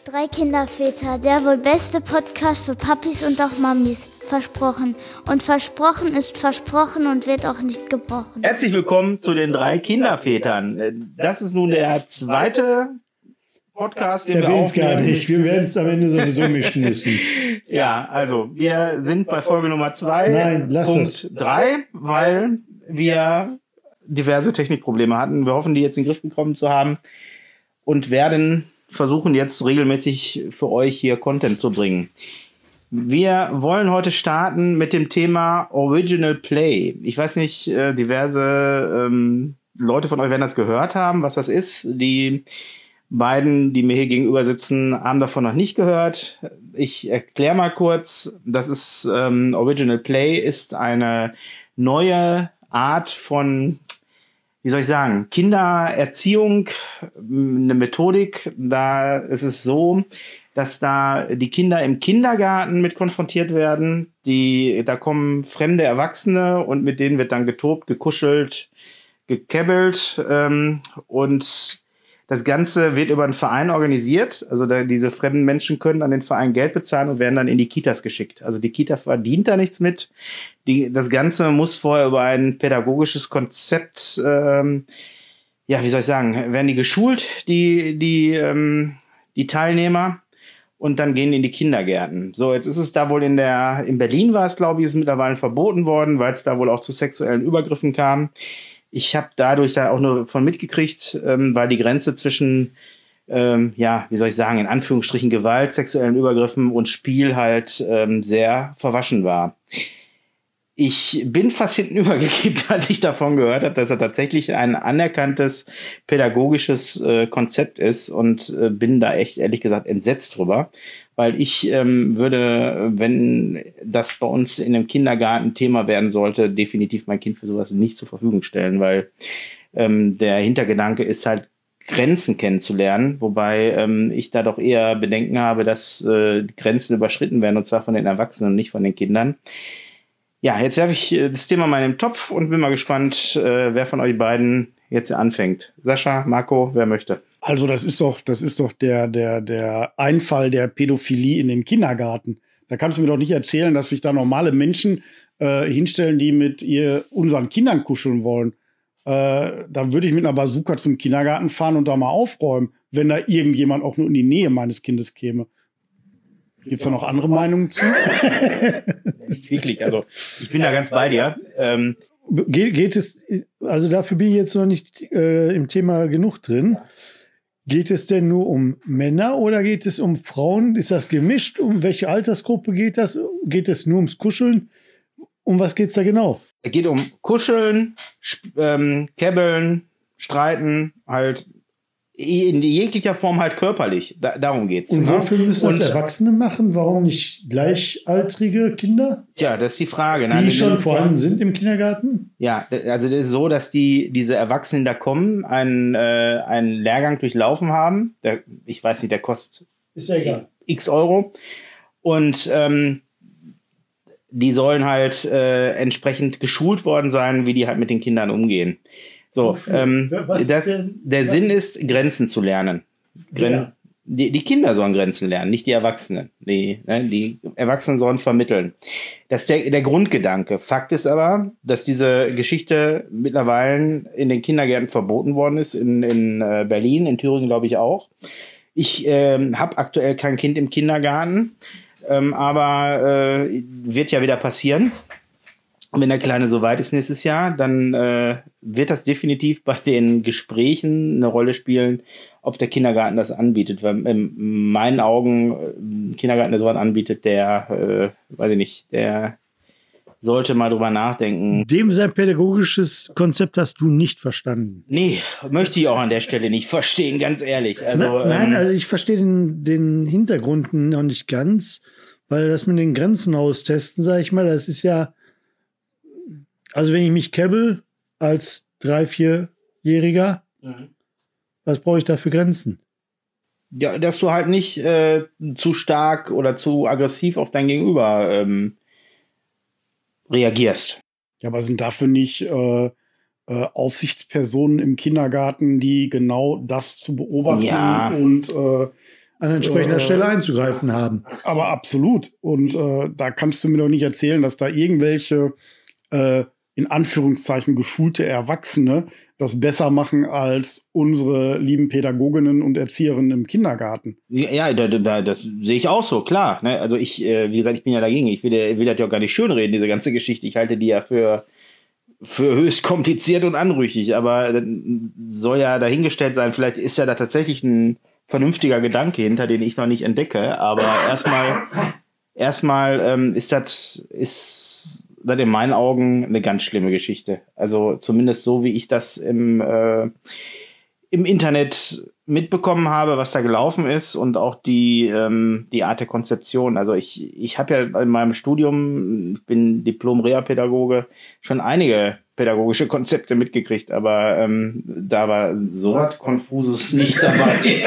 Drei Kinderväter, der wohl beste Podcast für Papis und auch Mamis. Versprochen. Und versprochen ist versprochen und wird auch nicht gebrochen. Herzlich willkommen zu den drei Kindervätern. Das ist nun der zweite Podcast, den wir aufnehmen. Gar nicht. Wir werden es am Ende sowieso mischen müssen. Ja, also wir sind bei Folge Nummer 2, Nein, lass Punkt es. 3, weil wir diverse Technikprobleme hatten. Wir hoffen, die jetzt in den Griff bekommen zu haben und werden versuchen jetzt regelmäßig für euch hier Content zu bringen. Wir wollen heute starten mit dem Thema Original Play. Ich weiß nicht, diverse Leute von euch werden das gehört haben, was das ist. Die beiden, die mir hier gegenüber sitzen, haben davon noch nicht gehört. Ich erkläre mal kurz. Das ist Original Play ist eine neue Art von, wie soll ich sagen, Kindererziehung, eine Methodik. Da ist es so, dass da die Kinder im Kindergarten mit konfrontiert werden. Da kommen fremde Erwachsene und mit denen wird dann getobt, gekuschelt, gekäbbelt. Und das Ganze wird über einen Verein organisiert. Also diese fremden Menschen können an den Verein Geld bezahlen und werden dann in die Kitas geschickt. Also die Kita verdient da nichts mit. Das Ganze muss vorher über ein pädagogisches Konzept, wie soll ich sagen, werden die geschult, die Teilnehmer. Und dann gehen die in die Kindergärten. So, jetzt ist es da wohl in Berlin war es, glaube ich, ist mittlerweile verboten worden, weil es da wohl auch zu sexuellen Übergriffen kam. Ich habe dadurch da auch nur von mitgekriegt, weil die Grenze zwischen, wie soll ich sagen, in Anführungsstrichen Gewalt, sexuellen Übergriffen und Spiel halt sehr verwaschen war. Ich bin fast hinten übergekippt, als ich davon gehört habe, dass er tatsächlich ein anerkanntes pädagogisches Konzept ist und bin da echt, ehrlich gesagt, entsetzt drüber, weil ich würde, wenn das bei uns in dem Kindergarten Thema werden sollte, definitiv mein Kind für sowas nicht zur Verfügung stellen, weil der Hintergedanke ist halt, Grenzen kennenzulernen, wobei ich da doch eher Bedenken habe, dass die Grenzen überschritten werden, und zwar von den Erwachsenen und nicht von den Kindern. Ja, jetzt werfe ich das Thema mal in den Topf und bin mal gespannt, wer von euch beiden jetzt anfängt. Sascha, Marco, wer möchte? Also das ist doch der Einfall der Pädophilie in den Kindergarten. Da kannst du mir doch nicht erzählen, dass sich da normale Menschen hinstellen, die mit unseren Kindern kuscheln wollen. Da würde ich mit einer Bazooka zum Kindergarten fahren und da mal aufräumen, wenn da irgendjemand auch nur in die Nähe meines Kindes käme. Gibt es da noch andere Meinungen zu? Nicht wirklich, also ich bin da ganz bei dir. Geht es, also dafür bin ich jetzt noch nicht im Thema genug drin. Geht es denn nur um Männer oder geht es um Frauen? Ist das gemischt? Um welche Altersgruppe geht das? Geht es nur ums Kuscheln? Um was geht's da genau? Es geht um Kuscheln, Käbbeln, Streiten, halt in jeglicher Form halt körperlich. Darum geht's. Und wofür müssen das Erwachsene machen? Warum nicht gleichaltrige Kinder? Tja, das ist die Frage. Die schon vorhanden sind im Kindergarten? Ja, also das ist so, dass diese Erwachsenen da kommen, einen Lehrgang durchlaufen haben. Ich weiß nicht, der kostet ist ja egal. X Euro. Und die sollen halt entsprechend geschult worden sein, wie die halt mit den Kindern umgehen. So, der Sinn ist, Grenzen zu lernen. Die Kinder sollen Grenzen lernen, nicht die Erwachsenen. Die Erwachsenen sollen vermitteln. Das ist der Grundgedanke. Fakt ist aber, dass diese Geschichte mittlerweile in den Kindergärten verboten worden ist, in Berlin, in Thüringen glaube ich auch. Ich habe aktuell kein Kind im Kindergarten, aber wird ja wieder passieren. Und wenn der Kleine soweit ist nächstes Jahr, dann wird das definitiv bei den Gesprächen eine Rolle spielen, ob der Kindergarten das anbietet. Weil in meinen Augen ein Kindergarten, der sowas anbietet, der sollte mal drüber nachdenken. Dem sein pädagogisches Konzept hast du nicht verstanden. Nee, möchte ich auch an der Stelle nicht verstehen, ganz ehrlich. Also, Nein, also ich verstehe den Hintergrund noch nicht ganz, weil das mit den Grenzen austesten, sage ich mal, das ist ja. Also wenn ich mich käbbel als 3-, 4-Jähriger, was brauche ich da für Grenzen? Ja, dass du halt nicht zu stark oder zu aggressiv auf dein Gegenüber reagierst. Ja, aber sind dafür nicht Aufsichtspersonen im Kindergarten, die genau das zu beobachten und an entsprechender Stelle einzugreifen haben. Aber absolut. Und da kannst du mir doch nicht erzählen, dass da irgendwelche in Anführungszeichen geschulte Erwachsene das besser machen als unsere lieben Pädagoginnen und Erzieherinnen im Kindergarten. Ja, das sehe ich auch so, klar. Ne? Also wie gesagt, ich bin ja dagegen. Ich will das ja auch gar nicht schönreden, diese ganze Geschichte. Ich halte die ja für höchst kompliziert und anrüchig. Aber das soll ja dahingestellt sein. Vielleicht ist ja da tatsächlich ein vernünftiger Gedanke hinter, den ich noch nicht entdecke. Aber erstmal ist das in meinen Augen eine ganz schlimme Geschichte. Also zumindest so, wie ich das im Internet mitbekommen habe, was da gelaufen ist und auch die Art der Konzeption. Also ich habe ja in meinem Studium, ich bin Diplom-Reha-Pädagoge, schon einige pädagogische Konzepte mitgekriegt, aber da war so was Konfuses nicht dabei.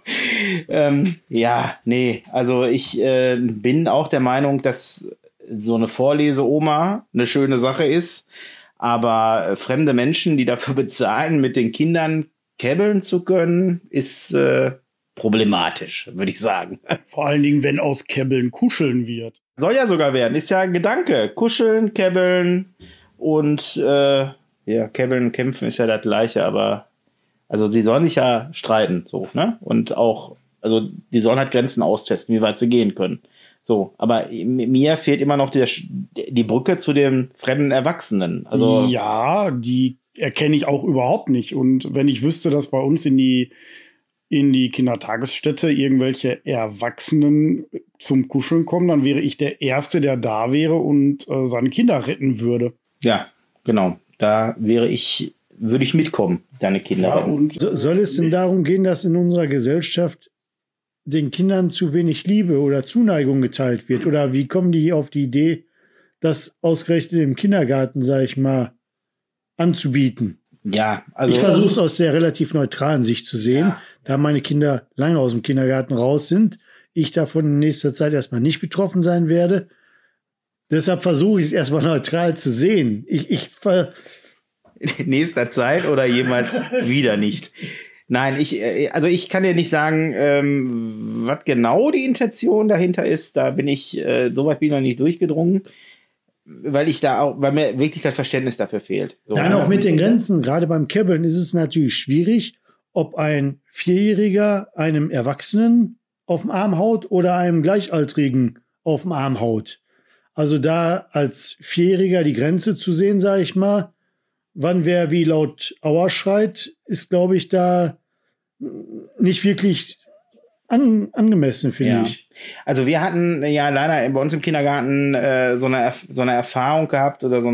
Also ich bin auch der Meinung, dass so eine Vorleseoma eine schöne Sache ist, aber fremde Menschen, die dafür bezahlen, mit den Kindern käbbeln zu können, ist problematisch, würde ich sagen. Vor allen Dingen, wenn aus Käbbeln Kuscheln wird. Soll ja sogar werden, ist ja ein Gedanke. Kuscheln, käbbeln und käbbeln, kämpfen ist ja das Gleiche, aber also sie sollen sich ja streiten, so, ne? Und auch, also die sollen halt Grenzen austesten, wie weit sie gehen können. So, aber mir fehlt immer noch die Brücke zu den fremden Erwachsenen. Also ja, die erkenne ich auch überhaupt nicht. Und wenn ich wüsste, dass bei uns in die Kindertagesstätte irgendwelche Erwachsenen zum Kuscheln kommen, dann wäre ich der Erste, der da wäre und seine Kinder retten würde. Ja, genau. Da würde ich mitkommen, deine Kinder retten. Und Soll es denn darum gehen, dass in unserer Gesellschaft den Kindern zu wenig Liebe oder Zuneigung geteilt wird? Oder wie kommen die auf die Idee, das ausgerechnet im Kindergarten, sag ich mal, anzubieten? Ja, also ich versuche es aus der relativ neutralen Sicht zu sehen, da meine Kinder lange aus dem Kindergarten raus sind, ich davon in nächster Zeit erstmal nicht betroffen sein werde. Deshalb versuche ich es erstmal neutral zu sehen. In nächster Zeit oder jemals wieder nicht. Nein, ich kann dir nicht sagen, was genau die Intention dahinter ist. Da bin ich, soweit bin ich noch nicht durchgedrungen, weil mir wirklich das Verständnis dafür fehlt. So, Nein, auch mit den Grenzen, gerade beim Käbbeln ist es natürlich schwierig, ob ein Vierjähriger einem Erwachsenen auf den Arm haut oder einem Gleichaltrigen auf den Arm haut. Also da als Vierjähriger die Grenze zu sehen, sage ich mal, wann wer wie laut Aua schreit, ist, glaube ich, da nicht wirklich angemessen, finde ich. Also wir hatten ja leider bei uns im Kindergarten so eine Erfahrung gehabt oder so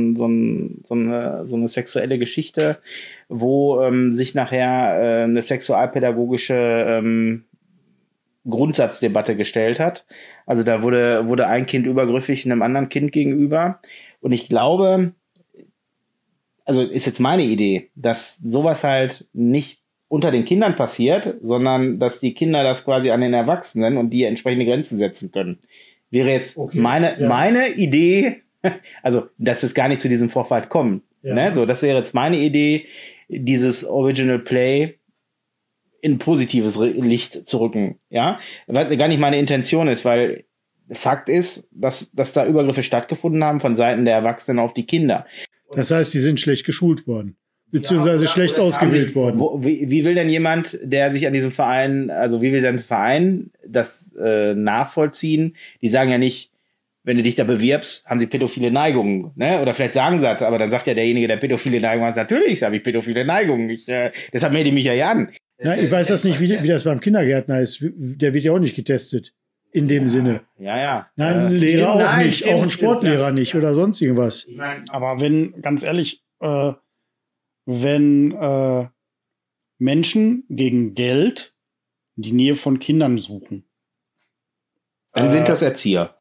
eine sexuelle Geschichte, wo sich nachher eine sexualpädagogische Grundsatzdebatte gestellt hat. Also da wurde ein Kind übergriffig einem anderen Kind gegenüber. Und ich glaube, also ist jetzt meine Idee, dass sowas halt nicht unter den Kindern passiert, sondern dass die Kinder das quasi an den Erwachsenen und die entsprechende Grenzen setzen können. Wäre jetzt meine Idee, also dass es gar nicht zu diesem Vorfall kommt. Ja. Ne? So, das wäre jetzt meine Idee, dieses Original Play in positives Licht zu rücken. Ja? Was gar nicht meine Intention ist, weil Fakt ist, dass da Übergriffe stattgefunden haben von Seiten der Erwachsenen auf die Kinder. Das heißt, sie sind schlecht geschult worden. Beziehungsweise schlecht ausgewählt worden. Wie will denn jemand, der sich an diesem Verein, also wie will denn ein Verein das nachvollziehen? Die sagen ja nicht, wenn du dich da bewirbst, haben sie pädophile Neigungen, ne? Oder vielleicht sagen sie das, aber dann sagt ja derjenige, der pädophile Neigungen hat, natürlich habe ich pädophile Neigungen. Deshalb melde ich mich ja an. Na, ich weiß das nicht, wie das beim Kindergärtner ist. Der wird ja auch nicht getestet. In dem Sinne. Ja. Nein, ein Lehrer auch nicht. Auch ein Sportlehrer nicht oder sonst irgendwas. Aber ganz ehrlich, wenn Menschen gegen Geld die Nähe von Kindern suchen, dann sind das Erzieher.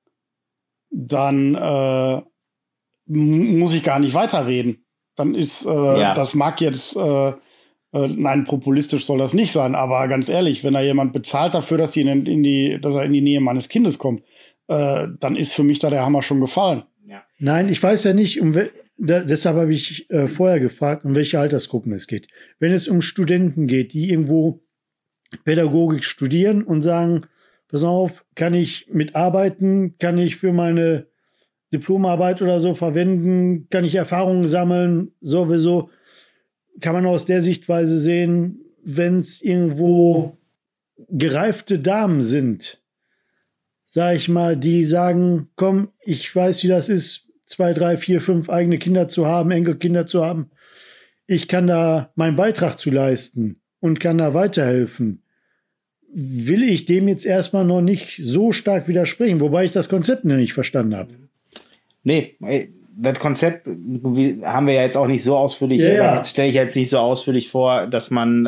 Dann muss ich gar nicht weiterreden. Dann ist, das mag jetzt, nein, populistisch soll das nicht sein, aber ganz ehrlich, wenn da jemand bezahlt dafür, dass er in die Nähe meines Kindes kommt, dann ist für mich da der Hammer schon gefallen. Ja. Nein, ich weiß ja nicht, deshalb habe ich vorher gefragt, um welche Altersgruppen es geht. Wenn es um Studenten geht, die irgendwo Pädagogik studieren und sagen, pass auf, kann ich mitarbeiten, kann ich für meine Diplomarbeit oder so verwenden, kann ich Erfahrungen sammeln, sowieso kann man aus der Sichtweise sehen, wenn es irgendwo gereifte Damen sind, sag ich mal, die sagen, komm, ich weiß, wie das ist, 2, 3, 4, 5 eigene Kinder zu haben, Enkelkinder zu haben. Ich kann da meinen Beitrag zu leisten und kann da weiterhelfen. Will ich dem jetzt erstmal noch nicht so stark widersprechen, wobei ich das Konzept noch nicht verstanden habe. Nee, das Konzept haben wir ja jetzt auch nicht so ausführlich, das stelle ich jetzt nicht so ausführlich vor, dass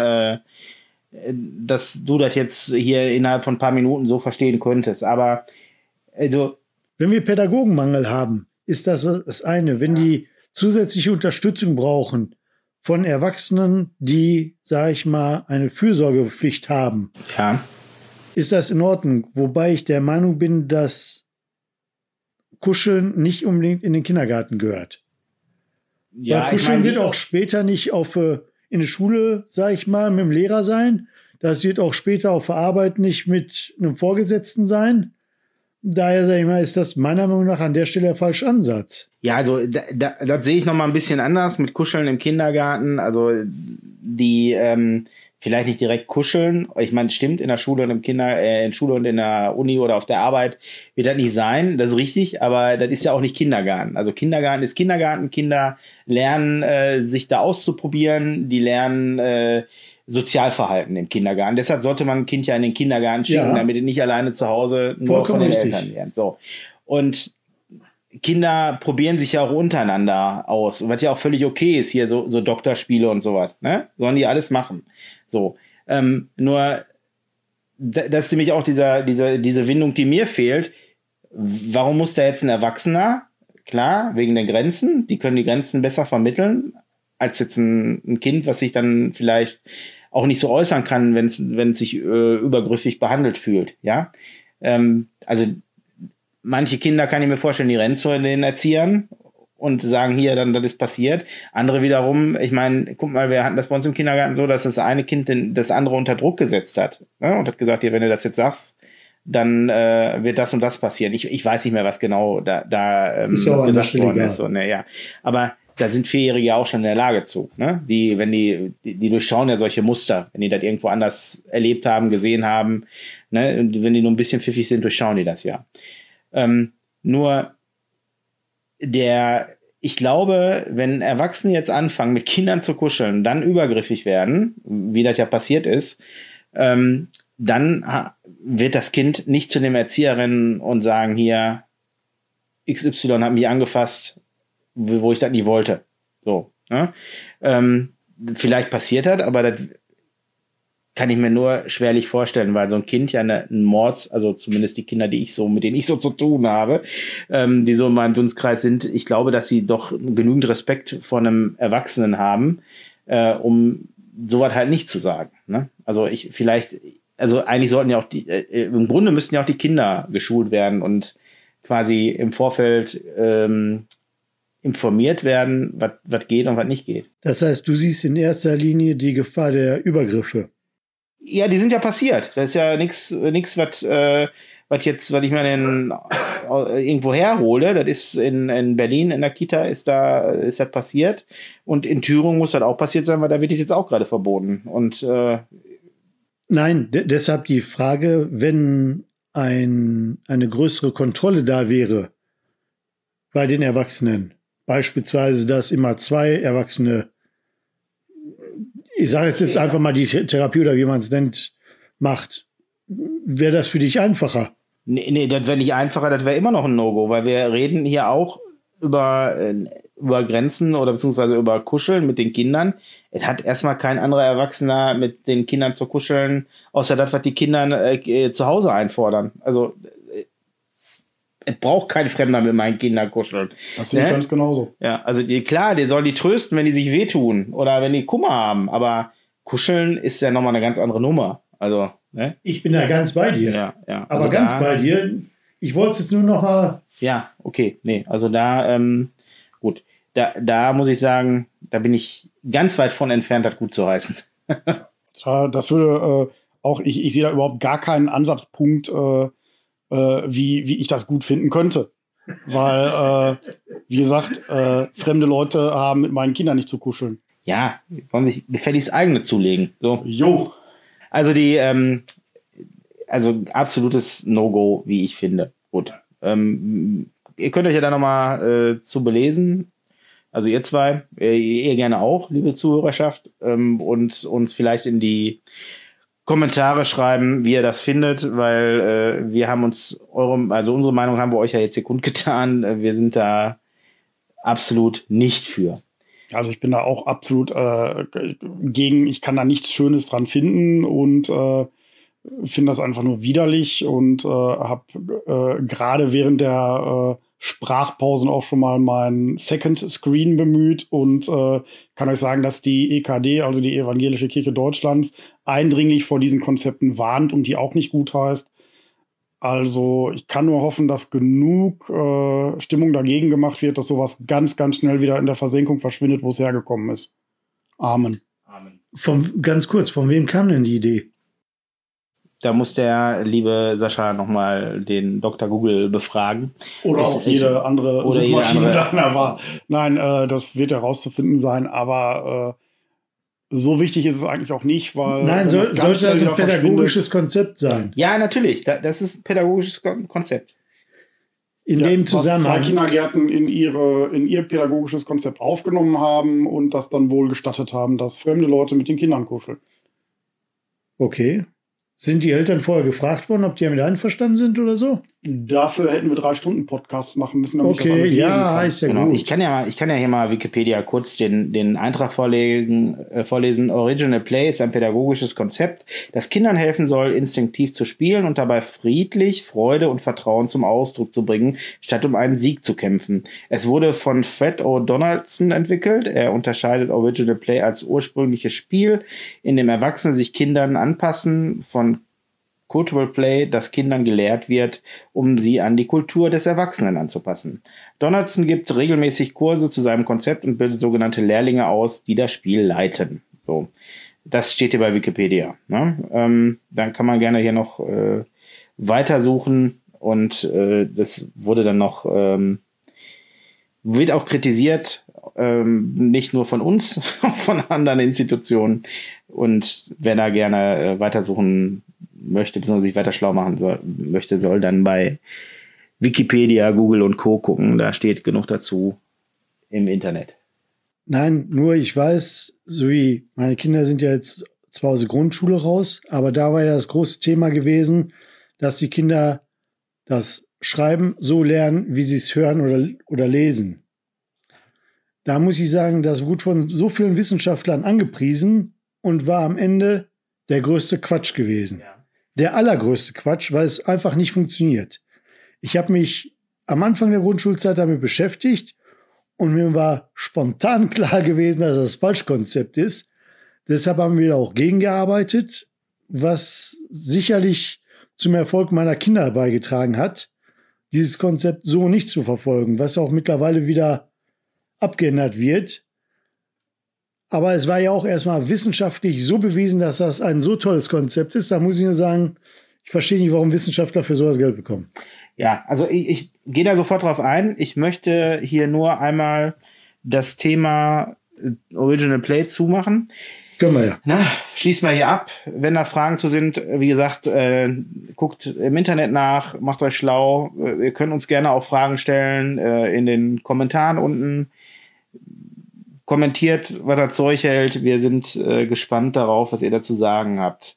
du das jetzt hier innerhalb von ein paar Minuten so verstehen könntest. Aber also, wenn wir Pädagogenmangel haben, ist das das eine. Wenn die zusätzliche Unterstützung brauchen von Erwachsenen, die, sage ich mal, eine Fürsorgepflicht haben, ist das in Ordnung. Wobei ich der Meinung bin, dass Kuscheln nicht unbedingt in den Kindergarten gehört. Ja, weil Kuscheln wird auch später nicht in der Schule, sage ich mal, mit dem Lehrer sein. Das wird auch später auf der Arbeit nicht mit einem Vorgesetzten sein. Daher, sage ich mal, ist das meiner Meinung nach an der Stelle der falsche Ansatz. Ja, also das sehe ich noch mal ein bisschen anders mit Kuscheln im Kindergarten. Also die vielleicht nicht direkt kuscheln. Ich meine, stimmt, in der Schule und in Schule und in der Uni oder auf der Arbeit wird das nicht sein. Das ist richtig, aber das ist ja auch nicht Kindergarten. Also Kindergarten ist Kindergarten. Kinder lernen, sich da auszuprobieren. Die lernen Sozialverhalten im Kindergarten. Deshalb sollte man ein Kind ja in den Kindergarten schicken, damit es nicht alleine zu Hause nur von den Eltern lernt. So. Und Kinder probieren sich ja auch untereinander aus, was ja auch völlig okay ist, hier so Doktorspiele und sowas, ne? Sollen die alles machen. So. Nur, das ist nämlich auch diese Windung, die mir fehlt. Warum muss da jetzt ein Erwachsener, klar, wegen den Grenzen, die können die Grenzen besser vermitteln, als jetzt ein Kind, was sich dann vielleicht auch nicht so äußern kann, wenn es sich übergriffig behandelt fühlt, ja. Also manche Kinder, kann ich mir vorstellen, die rennen zu den Erziehern und sagen, hier, dann das ist passiert. Andere wiederum, ich meine, guck mal, wir hatten das bei uns im Kindergarten so, dass das eine Kind das andere unter Druck gesetzt hat, ne? Und hat gesagt, hier, wenn du das jetzt sagst, dann wird das und das passieren. Ich weiß nicht mehr, was genau da ist ja gesagt worden ist. So, ne, ja. Aber da sind Vierjährige ja auch schon in der Lage zu. Ne? Die durchschauen ja solche Muster, wenn die das irgendwo anders erlebt haben, gesehen haben. Ne? Und wenn die nur ein bisschen pfiffig sind, durchschauen die das ja. Nur ich glaube, wenn Erwachsene jetzt anfangen, mit Kindern zu kuscheln, dann übergriffig werden, wie das ja passiert ist, dann wird das Kind nicht zu dem Erzieher rennen und sagen, hier, XY hat mich angefasst, wo ich das nicht wollte. So. Ne? Vielleicht passiert das, aber das kann ich mir nur schwerlich vorstellen, weil so ein Kind ja ein Mords, also zumindest die Kinder, mit denen ich so zu tun habe, die so in meinem Dunstkreis sind, ich glaube, dass sie doch genügend Respekt vor einem Erwachsenen haben, um sowas halt nicht zu sagen. Ne? Also eigentlich sollten ja auch im Grunde müssten ja auch die Kinder geschult werden und quasi im Vorfeld informiert werden, was geht und was nicht geht. Das heißt, du siehst in erster Linie die Gefahr der Übergriffe. Ja, die sind ja passiert. Das ist ja nichts, was ich mir irgendwo herhole. Das ist in Berlin in der Kita ist das passiert. Und in Thüringen muss das auch passiert sein, weil da wird es jetzt auch gerade verboten. Und nein, deshalb die Frage, wenn eine größere Kontrolle da wäre bei den Erwachsenen, beispielsweise, dass immer 2 Erwachsene, ich sage jetzt einfach mal die Therapie oder wie man es nennt, macht, wäre das für dich einfacher? Nee, das wäre nicht einfacher, das wäre immer noch ein No-Go, weil wir reden hier auch über Grenzen oder beziehungsweise über Kuscheln mit den Kindern. Es hat erstmal kein anderer Erwachsener mit den Kindern zu kuscheln, außer das, was die Kinder zu Hause einfordern. Also es braucht kein Fremder mit meinen Kindern kuscheln. Das sehe ich ganz genauso. Ja, also klar, der soll die trösten, wenn die sich wehtun oder wenn die Kummer haben, aber kuscheln ist ja nochmal eine ganz andere Nummer. Also, ne? Ich bin da ganz bei dir. Ja. Aber also ganz bei dir. Ich wollte es jetzt nur noch mal. Ja, okay, nee, also da, gut. Da muss ich sagen, da bin ich ganz weit von entfernt, das gut zu heißen. Das würde auch ich sehe da überhaupt gar keinen Ansatzpunkt, wie ich das gut finden könnte. Weil, wie gesagt, fremde Leute haben mit meinen Kindern nicht zu kuscheln. Ja, wollen sich gefälligst eigene zulegen. So. Jo. Also also absolutes No-Go, wie ich finde. Gut. Ihr könnt euch ja da nochmal zu belesen. Also ihr zwei, ihr gerne auch, liebe Zuhörerschaft, und uns vielleicht in die Kommentare schreiben, wie ihr das findet, weil wir haben unsere Meinung haben wir euch ja jetzt hier kundgetan. Wir sind da absolut nicht für. Also ich bin da auch absolut gegen, ich kann da nichts Schönes dran finden und finde das einfach nur widerlich und habe gerade während der Sprachpausen auch schon mal mein Second Screen bemüht und kann euch sagen, dass die EKD, also die Evangelische Kirche Deutschlands, eindringlich vor diesen Konzepten warnt und die auch nicht gut heißt. Also ich kann nur hoffen, dass genug Stimmung dagegen gemacht wird, dass sowas ganz, ganz schnell wieder in der Versenkung verschwindet, wo es hergekommen ist. Amen. Ganz kurz, von wem kam denn die Idee? Da muss der liebe Sascha nochmal den Dr. Google befragen. Oder auch jede andere Suchmaschine da war. Nein, das wird herauszufinden sein, aber so wichtig ist es eigentlich auch nicht, weil... Nein, sollte das ein pädagogisches Konzept sein? Ja, natürlich. Das ist ein pädagogisches Konzept. In dem Zusammenhang. Was 2 Kindergärten in ihr pädagogisches Konzept aufgenommen haben und das dann wohl gestattet haben, dass fremde Leute mit den Kindern kuscheln. Okay. Sind die Eltern vorher gefragt worden, ob die damit einverstanden sind oder so? Dafür hätten wir 3 Stunden Podcasts machen müssen, damit ich das alles lesen kann. Ist ja genau. gut. Ich kann ja hier mal Wikipedia kurz den Eintrag vorlesen. Original Play ist ein pädagogisches Konzept, das Kindern helfen soll, instinktiv zu spielen und dabei friedlich Freude und Vertrauen zum Ausdruck zu bringen, statt um einen Sieg zu kämpfen. Es wurde von Fred O. Donaldson entwickelt. Er unterscheidet Original Play als ursprüngliches Spiel, in dem Erwachsene sich Kindern anpassen, von Cultural Play, das Kindern gelehrt wird, um sie an die Kultur des Erwachsenen anzupassen. Donaldson gibt regelmäßig Kurse zu seinem Konzept und bildet sogenannte Lehrlinge aus, die das Spiel leiten. So, das steht hier bei Wikipedia. Ne? Dann kann man gerne hier noch weitersuchen und das wurde dann noch wird auch kritisiert, nicht nur von uns, auch von anderen Institutionen. Und wer da gerne weitersuchen möchte, beziehungsweise sich weiter schlau machen möchte, soll dann bei Wikipedia, Google und Co. gucken. Da steht genug dazu im Internet. Nein, nur ich weiß, so wie meine Kinder sind ja jetzt zwar aus der Grundschule raus, aber da war ja das große Thema gewesen, dass die Kinder das Schreiben so lernen, wie sie es hören oder lesen. Da muss ich sagen, das wurde von so vielen Wissenschaftlern angepriesen und war am Ende der größte Quatsch gewesen. Ja. Der allergrößte Quatsch, weil es einfach nicht funktioniert. Ich habe mich am Anfang der Grundschulzeit damit beschäftigt und mir war spontan klar gewesen, dass das Falschkonzept ist. Deshalb haben wir da auch gegengearbeitet, was sicherlich zum Erfolg meiner Kinder beigetragen hat, dieses Konzept so nicht zu verfolgen, was auch mittlerweile wieder abgeändert wird. Aber es war ja auch erstmal wissenschaftlich so bewiesen, dass das ein so tolles Konzept ist. Da muss ich nur sagen, ich verstehe nicht, warum Wissenschaftler für sowas Geld bekommen. Ja, also ich gehe da sofort drauf ein. Ich möchte hier nur einmal das Thema Original Play zumachen. Können wir ja. Na, schließen wir hier ab. Wenn da Fragen zu sind, wie gesagt, guckt im Internet nach, macht euch schlau. Ihr könnt uns gerne auch Fragen stellen in den Kommentaren unten. Kommentiert, was das Zeug hält. Wir sind gespannt darauf, was ihr dazu sagen habt.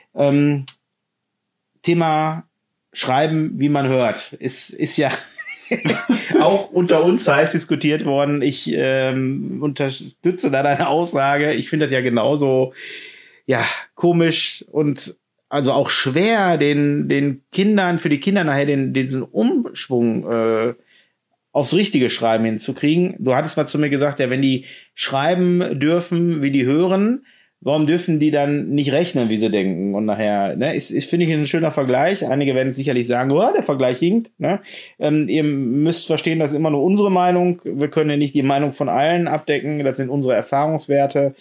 Thema Schreiben, wie man hört, ist ja auch unter uns heiß diskutiert worden. Ich unterstütze da deine Aussage. Ich finde das ja genauso komisch und also auch schwer, den Kindern, für die Kinder nachher diesen Umschwung aufs richtige Schreiben hinzukriegen. Du hattest mal zu mir gesagt, ja, wenn die schreiben dürfen, wie die hören, warum dürfen die dann nicht rechnen, wie sie denken? Und nachher, ne, finde ich ein schöner Vergleich. Einige werden sicherlich sagen, oh, der Vergleich hinkt. Ne? Ihr müsst verstehen, das ist immer nur unsere Meinung. Wir können ja nicht die Meinung von allen abdecken. Das sind unsere Erfahrungswerte.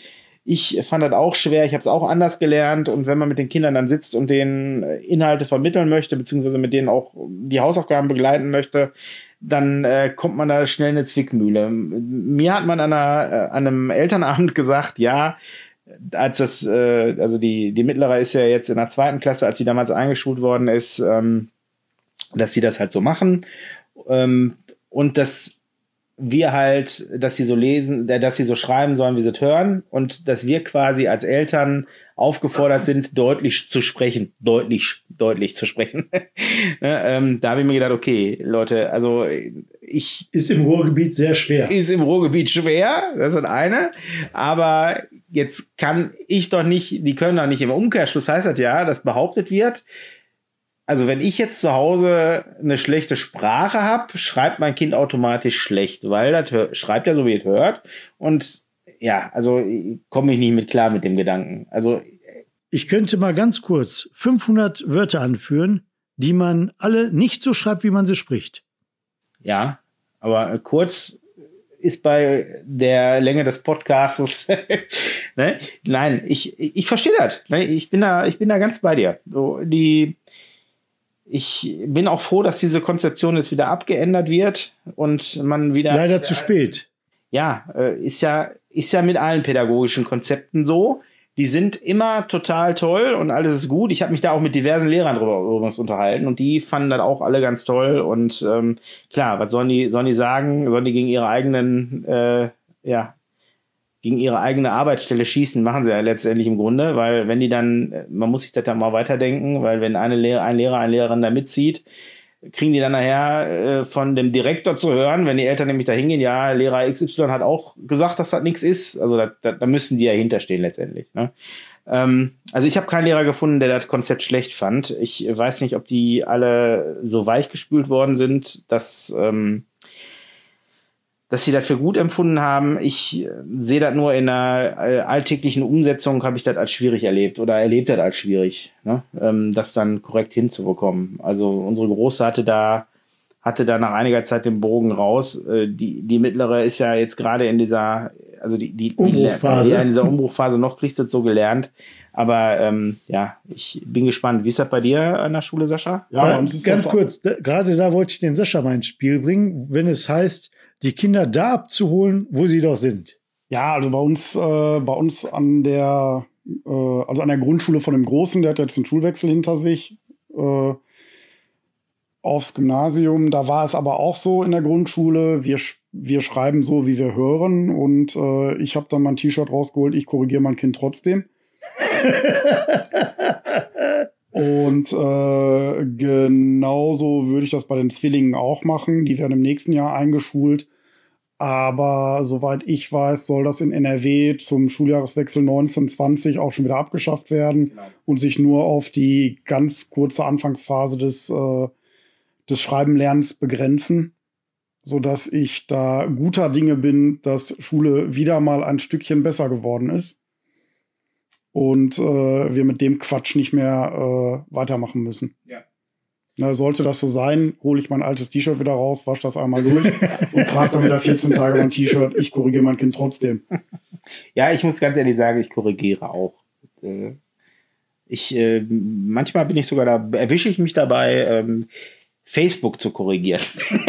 Ich fand das auch schwer, ich habe es auch anders gelernt und wenn man mit den Kindern dann sitzt und denen Inhalte vermitteln möchte, beziehungsweise mit denen auch die Hausaufgaben begleiten möchte, dann kommt man da schnell in eine Zwickmühle. Mir hat man an einem Elternabend gesagt, ja, als das, also die Mittlere ist ja jetzt in der 2. Klasse, als sie damals eingeschult worden ist, dass sie das halt so machen und dass wir halt, dass sie so lesen, dass sie so schreiben sollen, wie sie es hören und dass wir quasi als Eltern aufgefordert sind, deutlich zu sprechen. Deutlich zu sprechen. Da habe ich mir gedacht, okay, Leute, also Ist im Ruhrgebiet sehr schwer. Ist im Ruhrgebiet schwer, das ist das eine. Aber jetzt kann ich doch nicht, die können doch nicht im Umkehrschluss, heißt das ja, dass behauptet wird, also wenn ich jetzt zu Hause eine schlechte Sprache habe, schreibt mein Kind automatisch schlecht, weil das schreibt ja so, wie es hört. Und ja, also komme ich nicht mit klar mit dem Gedanken. Also ich könnte mal ganz kurz 500 Wörter anführen, die man alle nicht so schreibt, wie man sie spricht. Ja, aber kurz ist bei der Länge des Podcasts. Ne? Nein, ich verstehe das. Ne? Ich bin da ganz bei dir. So, ich bin auch froh, dass diese Konzeption jetzt wieder abgeändert wird und man wieder. Leider zu spät. Ja, ist ja mit allen pädagogischen Konzepten so. Die sind immer total toll und alles ist gut. Ich habe mich da auch mit diversen Lehrern drüber unterhalten und die fanden das auch alle ganz toll. Und klar, was sollen die sagen? Sollen die gegen ihre eigene Arbeitsstelle schießen? Machen sie ja letztendlich im Grunde, weil wenn die dann, man muss sich das dann mal weiterdenken, weil wenn eine Lehrerin da mitzieht, kriegen die dann nachher von dem Direktor zu hören, wenn die Eltern nämlich da hingehen, ja, Lehrer XY hat auch gesagt, dass das nichts ist. Also da müssen die ja hinterstehen letztendlich. Ne? Also ich habe keinen Lehrer gefunden, der das Konzept schlecht fand. Ich weiß nicht, ob die alle so weichgespült worden sind, dass sie das für gut empfunden haben. Ich sehe das nur in einer alltäglichen Umsetzung, habe ich das als schwierig erlebt oder erlebt das als schwierig, ne? Das dann korrekt hinzubekommen. Also unsere Große hatte da nach einiger Zeit den Bogen raus. Die Mittlere ist ja jetzt gerade in dieser, also die Umbruchphase. Ja, in dieser Umbruchphase noch kriegst du es so gelernt. Aber ja, ich bin gespannt. Wie ist das bei dir an der Schule, Sascha? Ja, ganz kurz, gerade da wollte ich den Sascha mal ins Spiel bringen, wenn es heißt, die Kinder da abzuholen, wo sie doch sind. Ja, also bei uns an der Grundschule von dem Großen, der hat jetzt einen Schulwechsel hinter sich, aufs Gymnasium. Da war es aber auch so in der Grundschule, wir schreiben so, wie wir hören und ich habe dann mein T-Shirt rausgeholt, ich korrigiere mein Kind trotzdem. Und genauso würde ich das bei den Zwillingen auch machen. Die werden im nächsten Jahr eingeschult. Aber soweit ich weiß, soll das in NRW zum Schuljahreswechsel 19/20 auch schon wieder abgeschafft werden und sich nur auf die ganz kurze Anfangsphase des Schreibenlernens begrenzen, sodass ich da guter Dinge bin, dass Schule wieder mal ein Stückchen besser geworden ist. Und wir mit dem Quatsch nicht mehr weitermachen müssen. Ja. Na, sollte das so sein, hole ich mein altes T-Shirt wieder raus, wasche das einmal durch und trage dann wieder 14 Tage mein T-Shirt. Ich korrigiere mein Kind trotzdem. Ja, ich muss ganz ehrlich sagen, ich korrigiere auch. Manchmal bin ich sogar da, erwische ich mich dabei, Facebook zu korrigieren.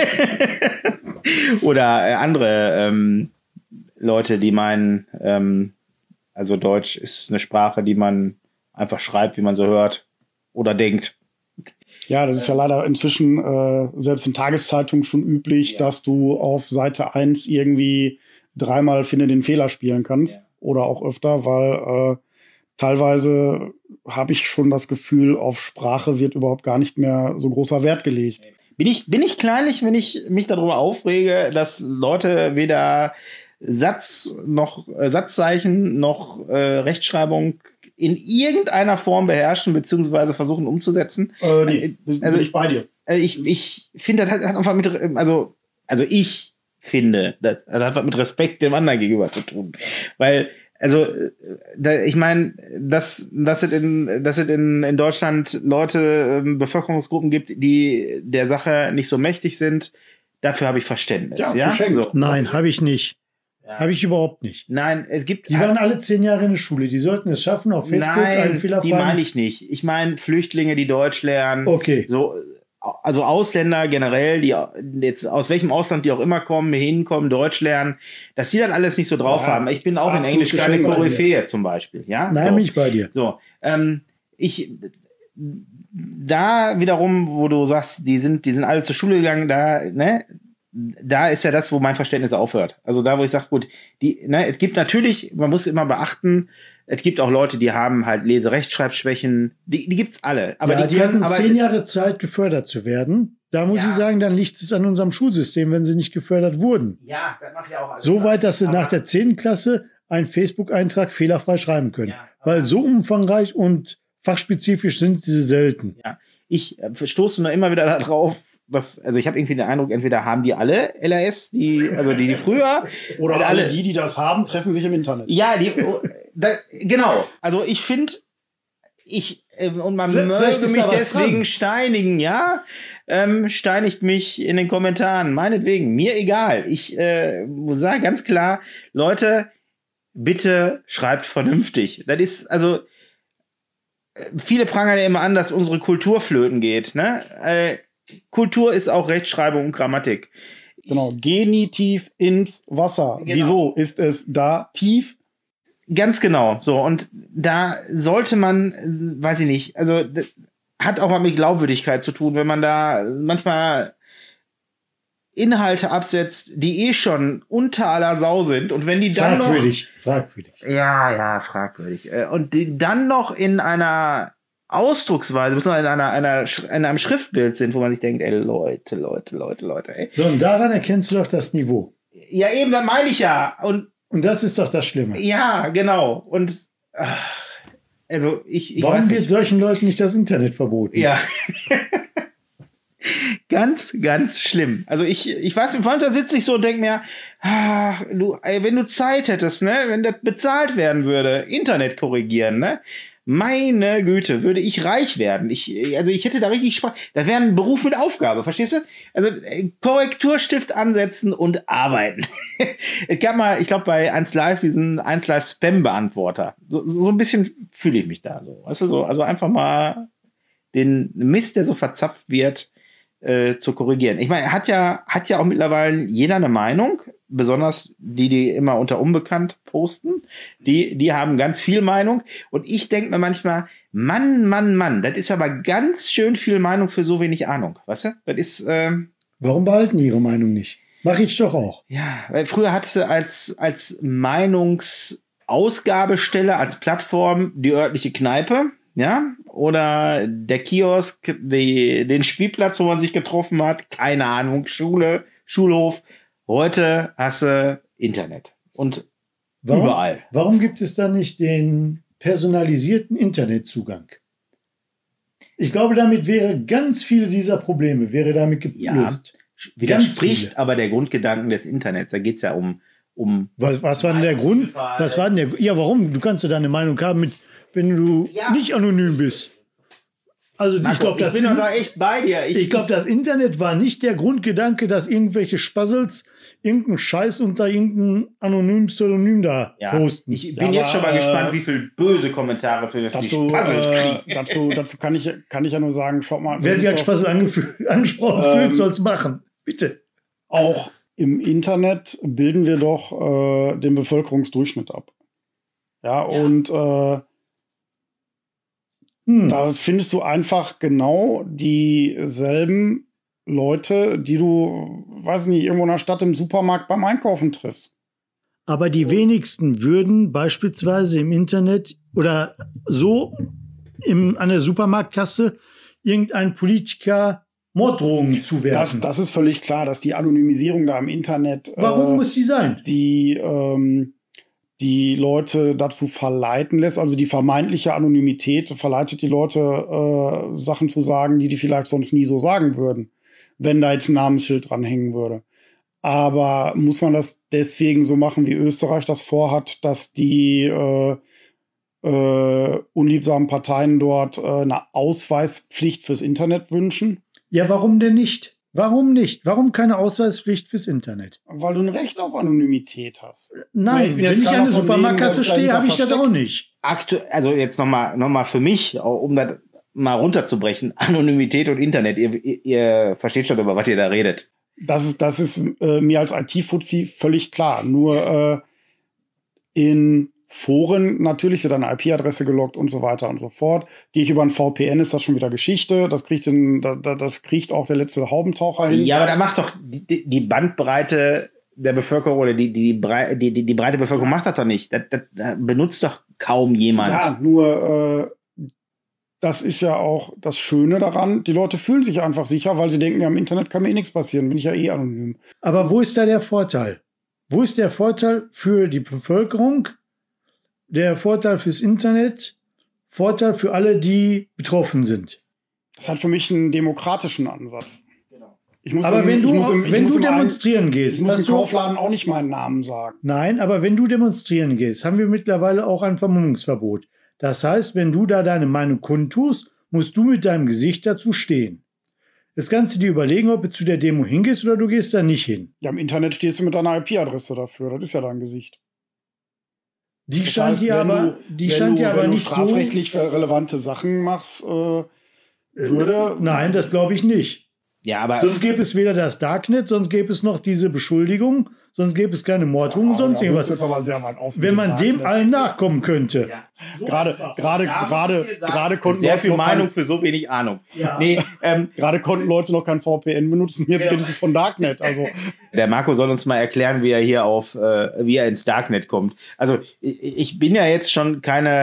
Oder andere Leute, die meinen, also Deutsch ist eine Sprache, die man einfach schreibt, wie man so hört oder denkt. Ja, das ist ja leider inzwischen selbst in Tageszeitungen schon üblich, dass du auf Seite 1 irgendwie 3-mal Finde den Fehler spielen kannst oder auch öfter, weil teilweise habe ich schon das Gefühl, auf Sprache wird überhaupt gar nicht mehr so großer Wert gelegt. Bin ich kleinlich, wenn ich mich darüber aufrege, dass Leute weder Satzzeichen noch Rechtschreibung in irgendeiner Form beherrschen beziehungsweise versuchen umzusetzen? Bin ich bei dir. Ich finde, das hat einfach mit, also ich finde, das hat was mit Respekt dem anderen gegenüber zu tun. Weil, also, ich meine, dass es in Deutschland Leute, Bevölkerungsgruppen gibt, die der Sache nicht so mächtig sind, dafür habe ich Verständnis. Ja? So. Nein, habe ich nicht. Ja. Habe ich überhaupt nicht. Nein, es gibt... Die waren alle 10 Jahre in der Schule. Die sollten es schaffen, auf Facebook einen Nein, fehlerfreien... die meine ich nicht. Ich meine Flüchtlinge, die Deutsch lernen. Okay. So, also Ausländer generell, die jetzt aus welchem Ausland die auch immer kommen, hier hinkommen, Deutsch lernen, dass die dann alles nicht so drauf haben. Ich bin auch in Englisch keine Koryphäe zum Beispiel. Ja? Nein, bin ich bei dir. So, da wiederum, wo du sagst, die sind alle zur Schule gegangen, da ist ja das, wo mein Verständnis aufhört. Also da, wo ich sage, gut, es gibt natürlich, man muss immer beachten, es gibt auch Leute, die haben halt Lese-Rechtschreibschwächen, die gibt's alle. Aber ja, die hatten 10 10 Jahre Zeit, gefördert zu werden. Da muss ich sagen, dann liegt es an unserem Schulsystem, wenn sie nicht gefördert wurden. Ja, das macht ja auch alles. So weit, dass sie nach der 10. Klasse einen Facebook-Eintrag fehlerfrei schreiben können. Ja, weil so umfangreich und fachspezifisch sind sie selten. Ja, ich stoße nur immer wieder darauf, also ich habe irgendwie den Eindruck, entweder haben die alle LRS, die früher... Oder alle die das haben, treffen sich im Internet. Ja, genau. Also ich finde, und man möge mich deswegen steinigen, ja? Steinigt mich in den Kommentaren, meinetwegen, mir egal. Ich sage ganz klar, Leute, bitte schreibt vernünftig. Das ist, also, viele prangern ja immer an, dass unsere Kultur flöten geht, ne? Kultur ist auch Rechtschreibung und Grammatik. Genau, Genitiv ins Wasser. Genau. Wieso ist es da tief? Ganz genau. So, und da sollte man, weiß ich nicht, also das hat auch was mit Glaubwürdigkeit zu tun, wenn man da manchmal Inhalte absetzt, die schon unter aller Sau sind, und wenn die dann Fragwürdig. Ja, fragwürdig. Und die dann noch in einer Ausdrucksweise, beziehungsweise in einem Schriftbild sind, wo man sich denkt, ey, Leute, ey. So, und daran erkennst du doch das Niveau. Ja, eben, das meine ich ja. Und das ist doch das Schlimme. Ja, genau. Und also ich Warum weiß wird nicht. solchen Leuten nicht das Internet verboten? Ja. Ganz, ganz schlimm. Also ich weiß, im Fall da sitze ich so und denke mir, wenn du Zeit hättest, ne, wenn das bezahlt werden würde, Internet korrigieren, ne? Meine Güte, würde ich reich werden. Ich hätte da richtig Spaß. Das wäre ein Beruf mit Aufgabe, verstehst du? Also Korrekturstift ansetzen und arbeiten. Es gab mal, ich glaube, bei 1Live diesen 1Live Spam-Beantworter. So ein bisschen fühle ich mich da so. Weißt du, so, also einfach mal den Mist, der so verzapft wird, zu korrigieren. Ich meine, hat ja auch mittlerweile jeder eine Meinung, besonders die immer unter Unbekannt posten. Die haben ganz viel Meinung. Und ich denke mir manchmal, Mann, das ist aber ganz schön viel Meinung für so wenig Ahnung. Weißt du? Das ist. Warum behalten die ihre Meinung nicht? Mache ich doch auch. Ja, weil früher hattest du als Meinungsausgabestelle, als Plattform die örtliche Kneipe. Ja, oder der Kiosk, den Spielplatz, wo man sich getroffen hat, keine Ahnung, Schule, Schulhof. Heute hast du Internet und überall. Warum gibt es da nicht den personalisierten Internetzugang? Ich glaube, damit wäre ganz viele dieser Probleme gelöst. Ja, widerspricht aber der Grundgedanken des Internets. Da geht es ja um was war denn der Grund? Ja, warum? Du kannst ja deine Meinung haben, wenn du nicht anonym bist. Also Marco, ich bin doch da echt bei dir. Ich glaube, das Internet war nicht der Grundgedanke, dass irgendwelche Spassels irgendeinen Scheiß unter irgendeinem anonymen Pseudonym da posten. Ich bin jetzt schon mal gespannt, wie viele böse Kommentare für die Spassels kriegen. Dazu kann ich ja nur sagen, schaut mal. Wer sich als Spassel angesprochen fühlt, soll es machen. Bitte. Auch im Internet bilden wir doch den Bevölkerungsdurchschnitt ab. Ja. Und da findest du einfach genau dieselben Leute, die du, weiß nicht, irgendwo in der Stadt im Supermarkt beim Einkaufen triffst. Aber die wenigsten würden beispielsweise im Internet oder so an der Supermarktkasse irgendeinen Politiker Morddrohungen zuwerfen. Das ist völlig klar, dass die Anonymisierung da im Internet... Warum muss die sein? Die Leute dazu verleiten lässt, also die vermeintliche Anonymität verleitet die Leute, Sachen zu sagen, die vielleicht sonst nie so sagen würden, wenn da jetzt ein Namensschild dran hängen würde. Aber muss man das deswegen so machen, wie Österreich das vorhat, dass die unliebsamen Parteien dort eine Ausweispflicht fürs Internet wünschen? Ja, warum denn nicht? Warum nicht? Warum keine Ausweispflicht fürs Internet? Weil du ein Recht auf Anonymität hast. Nein, wenn ich an der Supermarktkasse stehe, habe ich das auch nicht. Also jetzt nochmal für mich, um das mal runterzubrechen, Anonymität und Internet. Ihr versteht schon, über was ihr da redet. Das ist mir als IT-Fuzzi völlig klar. Nur in Foren natürlich wird eine IP-Adresse geloggt und so weiter und so fort. Gehe ich über ein VPN, ist das schon wieder Geschichte. Das kriegt auch der letzte Haubentaucher hin. Ja, aber da macht doch die Bandbreite der Bevölkerung oder die breite Bevölkerung macht das doch nicht. Das benutzt doch kaum jemand. Ja, nur das ist ja auch das Schöne daran. Die Leute fühlen sich einfach sicher, weil sie denken, ja, im Internet kann mir nichts passieren, bin ich ja eh anonym. Aber wo ist da der Vorteil? Wo ist der Vorteil für die Bevölkerung? Der Vorteil fürs Internet, Vorteil für alle, die betroffen sind. Das hat für mich einen demokratischen Ansatz. Genau. Aber wenn du demonstrieren gehst, ich muss im Kaufladen auch nicht meinen Namen sagen. Nein, aber wenn du demonstrieren gehst, haben wir mittlerweile auch ein Vermummungsverbot. Das heißt, wenn du da deine Meinung kundtust, musst du mit deinem Gesicht dazu stehen. Jetzt kannst du dir überlegen, ob du zu der Demo hingehst oder du gehst da nicht hin. Ja, im Internet stehst du mit deiner IP-Adresse dafür. Das ist ja dein Gesicht. Die scheint ja aber nicht so. Wenn du strafrechtlich relevante Sachen machst, würde. Nein, das glaube ich nicht. Ja, aber sonst gäbe es weder das Darknet, sonst gäbe es noch diese Beschuldigung, sonst gäbe es keine Morddrohungen und sonst irgendwas. Wenn man dem allen nachkommen könnte. Ja. Gerade konnten sehr viel Meinung für so wenig Ahnung. Ja. Nee, gerade konnten Leute noch kein VPN benutzen. Jetzt geht es von Darknet. Also der Marco soll uns mal erklären, wie er ins Darknet kommt. Also ich bin ja jetzt schon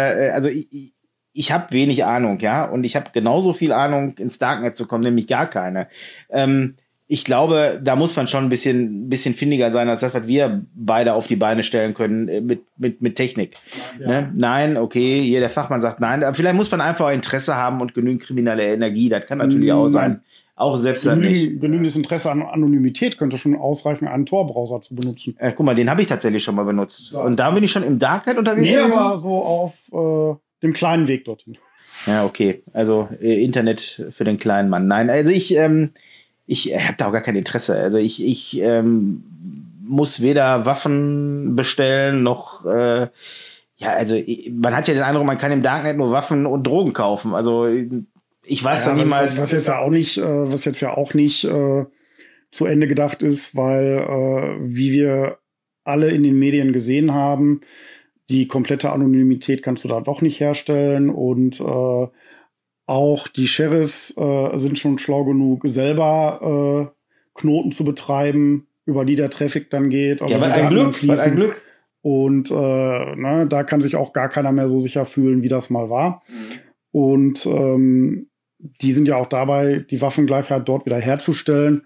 ich habe wenig Ahnung, ja, und ich habe genauso viel Ahnung, ins Darknet zu kommen, nämlich gar keine. Ich glaube, da muss man schon ein bisschen findiger sein, als das, was wir beide auf die Beine stellen können mit Technik. Ja. Ne? Nein, okay, jeder Fachmann sagt nein. Aber vielleicht muss man einfach Interesse haben und genügend kriminelle Energie. Das kann natürlich auch sein. Auch selbst dann nicht. Genügendes Interesse an Anonymität könnte schon ausreichen, einen Tor-Browser zu benutzen. Guck mal, den habe ich tatsächlich schon mal benutzt. Ja. Und da bin ich schon im Darknet unterwegs. Nee, aber so auf dem kleinen Weg dorthin. Ja, okay. Also Internet für den kleinen Mann. Nein, also ich habe da auch gar kein Interesse. Also ich muss weder Waffen bestellen noch man hat ja den Eindruck, man kann im Darknet nur Waffen und Drogen kaufen. Also ich weiß ja niemals. Was jetzt ja auch nicht zu Ende gedacht ist, weil wie wir alle in den Medien gesehen haben, die komplette Anonymität kannst du da doch nicht herstellen und auch die Sheriffs sind schon schlau genug, selber Knoten zu betreiben, über die der Traffic dann geht. Also ja, was ein Glück. Und da kann sich auch gar keiner mehr so sicher fühlen, wie das mal war. Mhm. Und die sind ja auch dabei, die Waffengleichheit dort wieder herzustellen.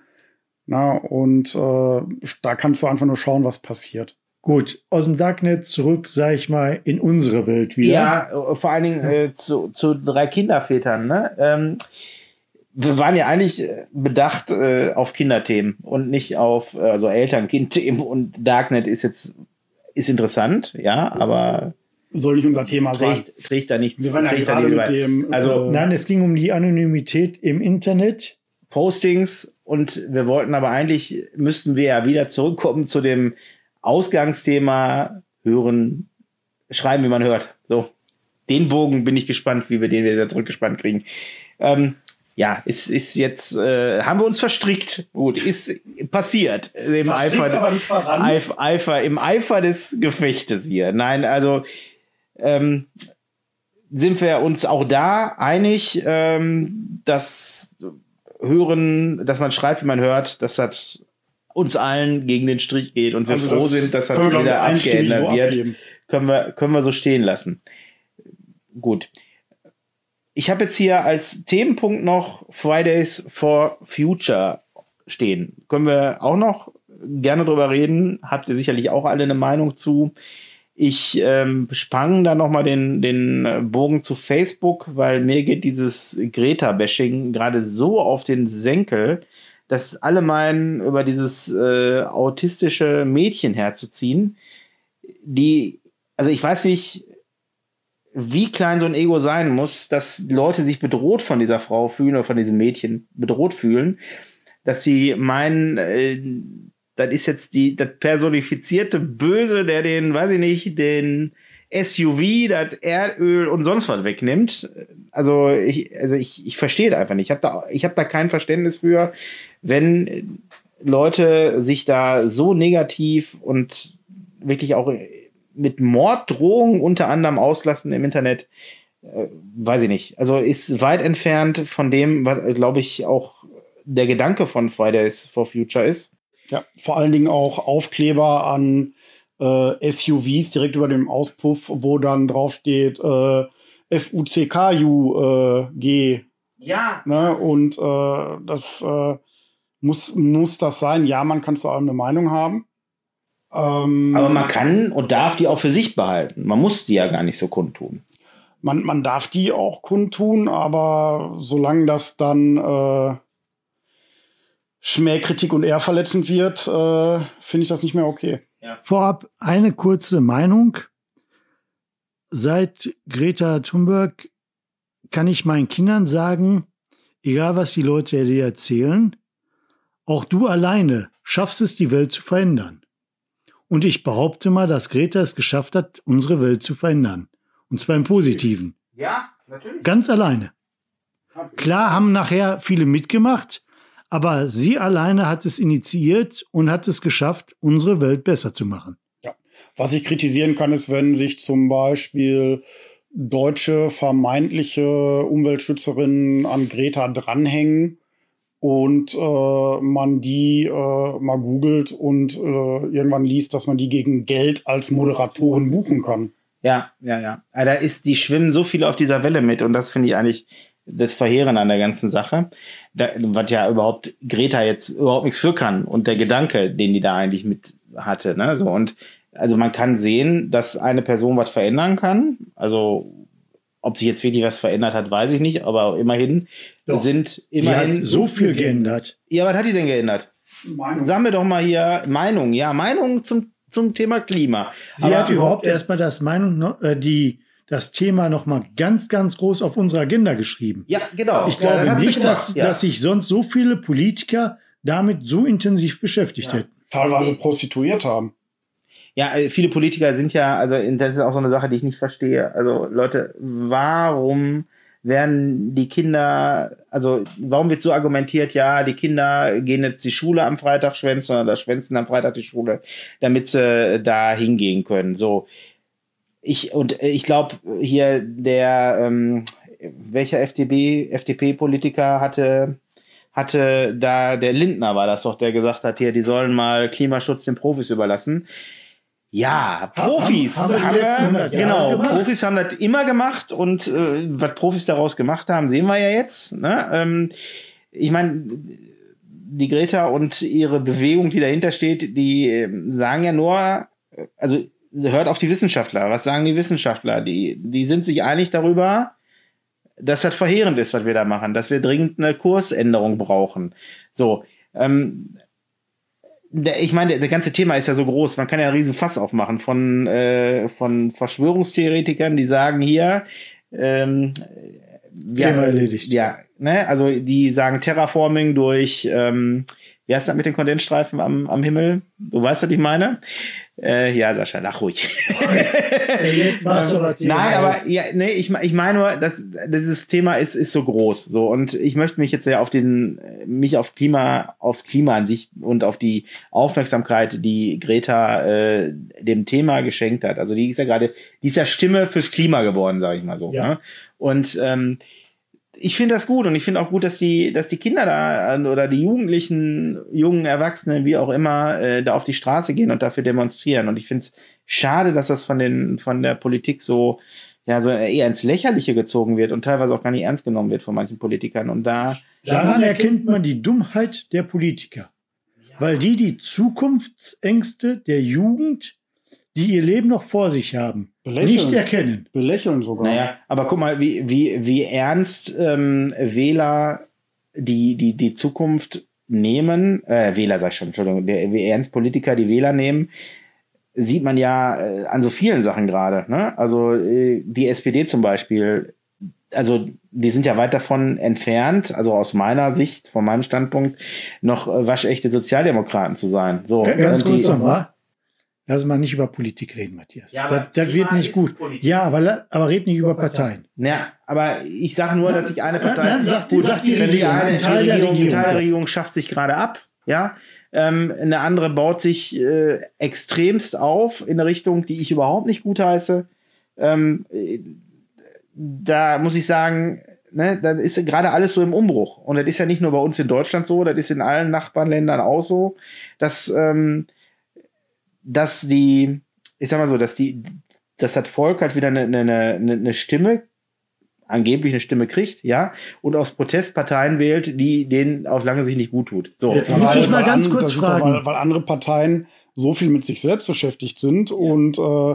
Und da kannst du einfach nur schauen, was passiert. Gut, aus dem Darknet zurück, sag ich mal, in unsere Welt wieder. Ja, vor allen Dingen zu 3 Kindervätern. Ne? Wir waren ja eigentlich bedacht auf Kinderthemen und nicht auf Eltern-Kind-Themen. Und Darknet ist interessant, ja, aber soll nicht unser Thema sein. Trägt da nichts. Wir waren ja gerade mit dem. Nein, es ging um die Anonymität im Internet. Postings und wir wollten aber eigentlich, müssten wir ja wieder zurückkommen zu dem Ausgangsthema hören, schreiben, wie man hört. So, den Bogen bin ich gespannt, wie wir den wieder zurückgespannt kriegen. Ist jetzt, haben wir uns verstrickt. Gut, ist passiert. Im Eifer des Gefechtes hier. Nein, also sind wir uns auch da einig, dass man schreibt, wie man hört, dass das uns allen gegen den Strich geht und wir froh sind, dass das wieder abgeändert wird. Können wir so stehen lassen. Gut. Ich habe jetzt hier als Themenpunkt noch Fridays for Future stehen. Können wir auch noch gerne drüber reden. Habt ihr sicherlich auch alle eine Meinung zu. Ich sprang da nochmal den Bogen zu Facebook, weil mir geht dieses Greta-Bashing gerade so auf den Senkel, dass alle meinen, über dieses autistische Mädchen herzuziehen. Also ich weiß nicht, wie klein so ein Ego sein muss, dass Leute sich bedroht von dieser Frau fühlen oder von diesem Mädchen bedroht fühlen, dass sie meinen, das ist jetzt das personifizierte Böse, der den SUV, das Erdöl und sonst was wegnimmt. Also ich verstehe das einfach nicht. Ich hab da kein Verständnis für, wenn Leute sich da so negativ und wirklich auch mit Morddrohungen unter anderem auslassen im Internet. Weiß ich nicht. Also ist weit entfernt von dem, was, glaube ich, auch der Gedanke von Fridays for Future ist. Ja, vor allen Dingen auch Aufkleber an SUVs direkt über dem Auspuff, wo dann drauf steht FUCKUG. Ja. Ne? Und das muss das sein. Ja, man kann zu allem eine Meinung haben. Aber man kann und darf die auch für sich behalten. Man muss die ja gar nicht so kundtun. Man darf die auch kundtun, aber solange das dann Schmähkritik und ehrverletzend wird, finde ich das nicht mehr okay. Ja. Vorab eine kurze Meinung. Seit Greta Thunberg kann ich meinen Kindern sagen, egal was die Leute dir erzählen, auch du alleine schaffst es, die Welt zu verändern. Und ich behaupte mal, dass Greta es geschafft hat, unsere Welt zu verändern. Und zwar im Positiven. Ja, natürlich. Ganz alleine. Klar haben nachher viele mitgemacht, aber sie alleine hat es initiiert und hat es geschafft, unsere Welt besser zu machen. Ja. Was ich kritisieren kann, ist, wenn sich zum Beispiel deutsche vermeintliche Umweltschützerinnen an Greta dranhängen und man die mal googelt und irgendwann liest, dass man die gegen Geld als Moderatoren buchen kann. Ja. Die schwimmen so viele auf dieser Welle mit und das finde ich eigentlich das Verheerende an der ganzen Sache, was ja überhaupt Greta jetzt überhaupt nichts für kann und der Gedanke, den die da eigentlich mit hatte, ne, so. Und also man kann sehen, dass eine Person was verändern kann, also ob sich jetzt wirklich was verändert hat, weiß ich nicht, aber immerhin Doch. sind Die hat so viel geändert. Ja, was hat die denn geändert? Sagen wir doch mal hier Meinung. Ja, Meinung zum Thema Klima. Sie hat überhaupt erstmal das Thema noch mal ganz, ganz groß auf unsere Agenda geschrieben. Ja, genau. Ich glaube das hat sie nicht, gemacht, dass sich sonst so viele Politiker damit so intensiv beschäftigt hätten. Teilweise prostituiert haben. Ja, viele Politiker sind ja, also das ist auch so eine Sache, die ich nicht verstehe. Also Leute, warum werden die Kinder, also warum wird so argumentiert, ja, die Kinder gehen jetzt die Schule am Freitag schwänzen oder schwänzen am Freitag die Schule, damit sie da hingehen können. So, ich glaube hier welcher FDP-Politiker hatte da, der Lindner war das doch, der gesagt hat, hier, die sollen mal Klimaschutz den Profis überlassen. Ja, Profis Profis haben das immer gemacht und was Profis daraus gemacht haben, sehen wir ja jetzt. Ne? Ich meine, die Greta und ihre Bewegung, die dahinter steht, die sagen ja nur, also hört auf die Wissenschaftler. Was sagen die Wissenschaftler? Die sind sich einig darüber, dass das verheerend ist, was wir da machen, dass wir dringend eine Kursänderung brauchen. So, ich meine, das ganze Thema ist ja so groß, man kann ja einen riesen Fass aufmachen von Verschwörungstheoretikern, die sagen hier, Thema erledigt. Ja, ne, also die sagen Terraforming durch, wie heißt das mit den Kondensstreifen am Himmel? Du weißt, was ich meine? Ja, Sascha, lach ruhig. Jetzt war's aber Nein, aber ja, nee, ich meine nur, dass dieses Thema ist so groß, so, und ich möchte mich jetzt ja aufs Klima an sich und auf die Aufmerksamkeit, die Greta dem Thema geschenkt hat. Also die ist ja Stimme fürs Klima geworden, sage ich mal so. Ja. Ne? Und ich finde das gut und ich finde auch gut, dass die Kinder da oder die Jugendlichen, jungen Erwachsenen, wie auch immer, da auf die Straße gehen und dafür demonstrieren. Und ich finde es schade, dass das von der Politik so eher ins Lächerliche gezogen wird und teilweise auch gar nicht ernst genommen wird von manchen Politikern. Und daran erkennt man die Dummheit der Politiker. Weil die Zukunftsängste der Jugend, die ihr Leben noch vor sich haben, nicht erkennen. Belächeln sogar. Naja, aber guck mal, wie ernst Wähler die Zukunft nehmen, Wähler sag ich schon, Entschuldigung, wie ernst Politiker die Wähler nehmen, sieht man ja an so vielen Sachen gerade. Ne? Also die SPD zum Beispiel, also die sind ja weit davon entfernt, also aus meiner Sicht, von meinem Standpunkt, noch waschechte Sozialdemokraten zu sein. So, Ganz kurz nochmal. Lass mal nicht über Politik reden, Matthias. Ja, das wird nicht gut. Politik. Ja, aber red nicht über Parteien. Ja, aber ich sage nur, dass ich eine Partei... Nein, sag die Regierung. Ein Teil der Regierung schafft sich gerade ab, ja. Eine andere baut sich extremst auf in eine Richtung, die ich überhaupt nicht gutheiße. Da muss ich sagen, ne, da ist gerade alles so im Umbruch. Und das ist ja nicht nur bei uns in Deutschland so, das ist in allen Nachbarländern auch so, dass das Volk halt wieder eine Stimme, angeblich eine Stimme kriegt, ja, und aus Protestparteien wählt, die denen auf lange Sicht nicht gut tut. So. Jetzt muss ich mal ganz kurz fragen. Weil andere Parteien so viel mit sich selbst beschäftigt sind und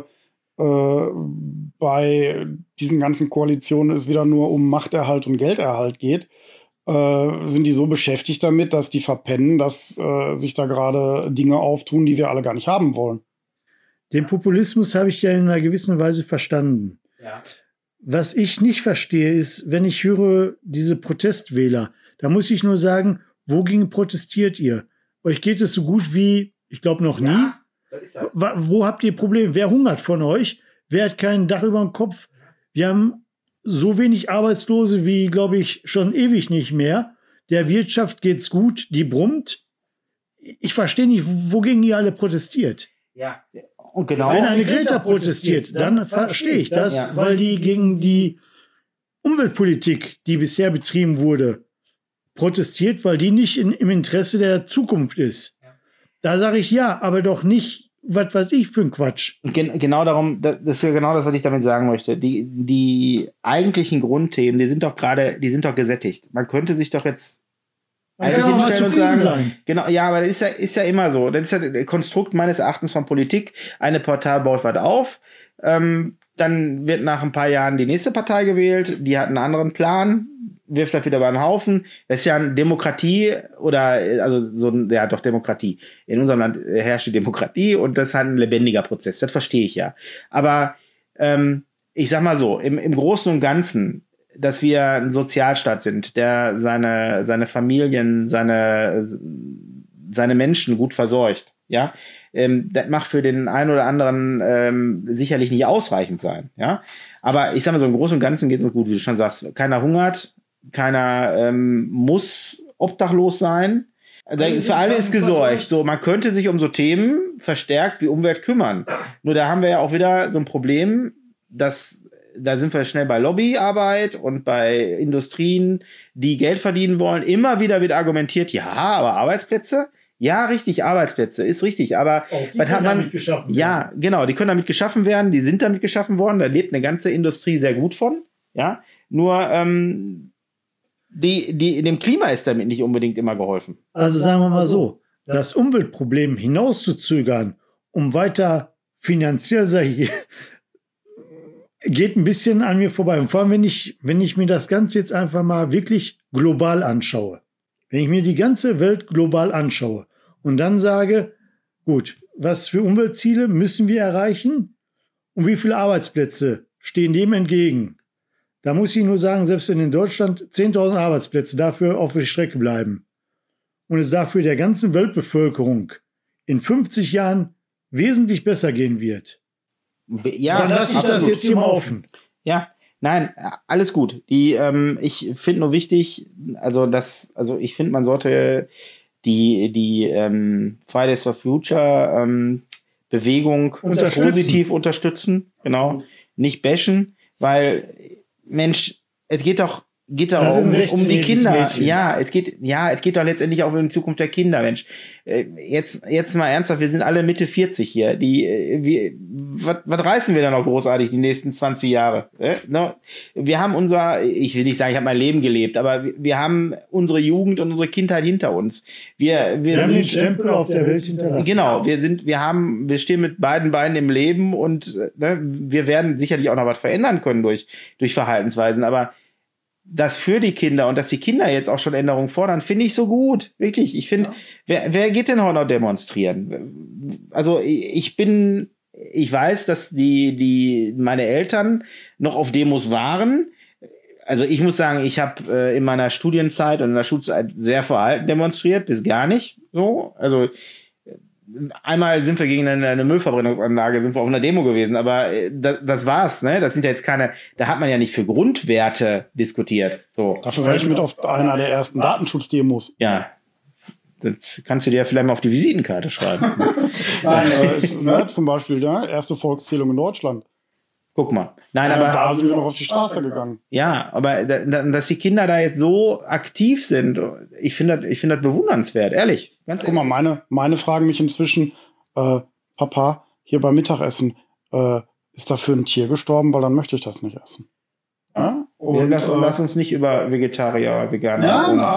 bei diesen ganzen Koalitionen es wieder nur um Machterhalt und Gelderhalt geht, sind die so beschäftigt damit, dass die verpennen, dass sich da gerade Dinge auftun, die wir alle gar nicht haben wollen. Den Populismus habe ich ja in einer gewissen Weise verstanden. Ja. Was ich nicht verstehe, ist, wenn ich höre, diese Protestwähler, da muss ich nur sagen, wogegen protestiert ihr? Euch geht es so gut wie, ich glaube, noch nie. Wo habt ihr Probleme? Wer hungert von euch? Wer hat kein Dach über dem Kopf? Wir haben so wenig Arbeitslose wie, glaube ich, schon ewig nicht mehr. Der Wirtschaft geht's gut, die brummt. Ich verstehe nicht, wogegen ihr alle protestiert. Ja, und genau. Wenn eine Greta protestiert, dann verstehe ich das, weil die gegen die Umweltpolitik, die bisher betrieben wurde, protestiert, weil die nicht im Interesse der Zukunft ist. Da sage ich ja, aber doch nicht, was weiß ich für ein Quatsch. Genau darum, das ist ja genau das, was ich damit sagen möchte. Die eigentlichen Grundthemen, die sind doch gesättigt. Man könnte sich doch jetzt einfach hinstellen und sagen, genau, ja, aber das ist ja immer so. Das ist ja das Konstrukt meines Erachtens von Politik. Eine Partei baut was auf, dann wird nach ein paar Jahren die nächste Partei gewählt, die hat einen anderen Plan, wirft das wieder über den Haufen. Das ist ja eine Demokratie Demokratie. In unserem Land herrscht die Demokratie und das ist halt ein lebendiger Prozess. Das verstehe ich ja. Aber ich sag mal so, im Großen und Ganzen, dass wir ein Sozialstaat sind, der seine Familien, seine Menschen gut versorgt, ja, das mag für den einen oder anderen sicherlich nicht ausreichend sein, ja. Aber ich sag mal so, im Großen und Ganzen geht es uns gut, wie du schon sagst. Keiner hungert, keiner muss obdachlos sein. Für alle ist gesorgt. So, man könnte sich um so Themen verstärkt wie Umwelt kümmern. Nur da haben wir ja auch wieder so ein Problem, dass da sind wir schnell bei Lobbyarbeit und bei Industrien, die Geld verdienen wollen. Immer wieder wird argumentiert, ja, aber Arbeitsplätze? Ja, richtig, Arbeitsplätze, ist richtig. Aber was hat man? Ja, genau, die können damit geschaffen werden, die sind damit geschaffen worden, da lebt eine ganze Industrie sehr gut von. Ja, nur dem Klima ist damit nicht unbedingt immer geholfen. Also sagen wir mal so, das Umweltproblem hinauszuzögern, um weiter finanziell, sag ich, geht ein bisschen an mir vorbei. Und vor allem, wenn ich mir das Ganze jetzt einfach mal wirklich global anschaue. Wenn ich mir die ganze Welt global anschaue und dann sage, gut, was für Umweltziele müssen wir erreichen und wie viele Arbeitsplätze stehen dem entgegen? Da muss ich nur sagen, selbst wenn in Deutschland 10.000 Arbeitsplätze dafür auf der Strecke bleiben und es dafür der ganzen Weltbevölkerung in 50 Jahren wesentlich besser gehen wird, ja, dann lasse ich das jetzt hier mal offen. Ja, nein, alles gut. Ich finde nur wichtig, ich finde, man sollte die Fridays for Future Bewegung positiv unterstützen, genau, nicht bashen, weil, Mensch, es geht doch um die Kinder. Mädchen. Es geht doch letztendlich auch um die Zukunft der Kinder, Mensch. Jetzt mal ernsthaft, wir sind alle Mitte 40 hier. Was reißen wir da noch großartig die nächsten 20 Jahre? Wir haben ich will nicht sagen, ich habe mein Leben gelebt, aber wir haben unsere Jugend und unsere Kindheit hinter uns. Wir haben den Stempel auf der Welt hinterlassen. Genau, wir stehen mit beiden Beinen im Leben und wir werden sicherlich auch noch was verändern können durch Verhaltensweisen, aber das für die Kinder und dass die Kinder jetzt auch schon Änderungen fordern, finde ich so gut. Wirklich. Ich finde, wer geht denn heute noch demonstrieren? Also ich weiß, dass meine Eltern noch auf Demos waren. Also ich muss sagen, ich habe in meiner Studienzeit und in der Schulzeit sehr Verhalten demonstriert, bis gar nicht so. Also einmal sind wir gegen eine Müllverbrennungsanlage, sind wir auf einer Demo gewesen, aber das war's, ne? Das sind ja jetzt keine, da hat man ja nicht für Grundwerte diskutiert. So. Dafür war ich mit auf einer der ersten Datenschutzdemos. Ja. Das kannst du dir ja vielleicht mal auf die Visitenkarte schreiben. Nein, zum Beispiel, ja, erste Volkszählung in Deutschland. Guck mal. Nein, Ja, aber da sind wir noch auf die Straße gegangen. ja, aber dass die Kinder da jetzt so aktiv sind, ich finde das bewundernswert, ehrlich. Ganz Guck mal, meine fragen mich inzwischen, Papa, hier beim Mittagessen, ist dafür ein Tier gestorben, weil dann möchte ich das nicht essen. Ja? Und, lass uns nicht über Vegetarier, Veganer.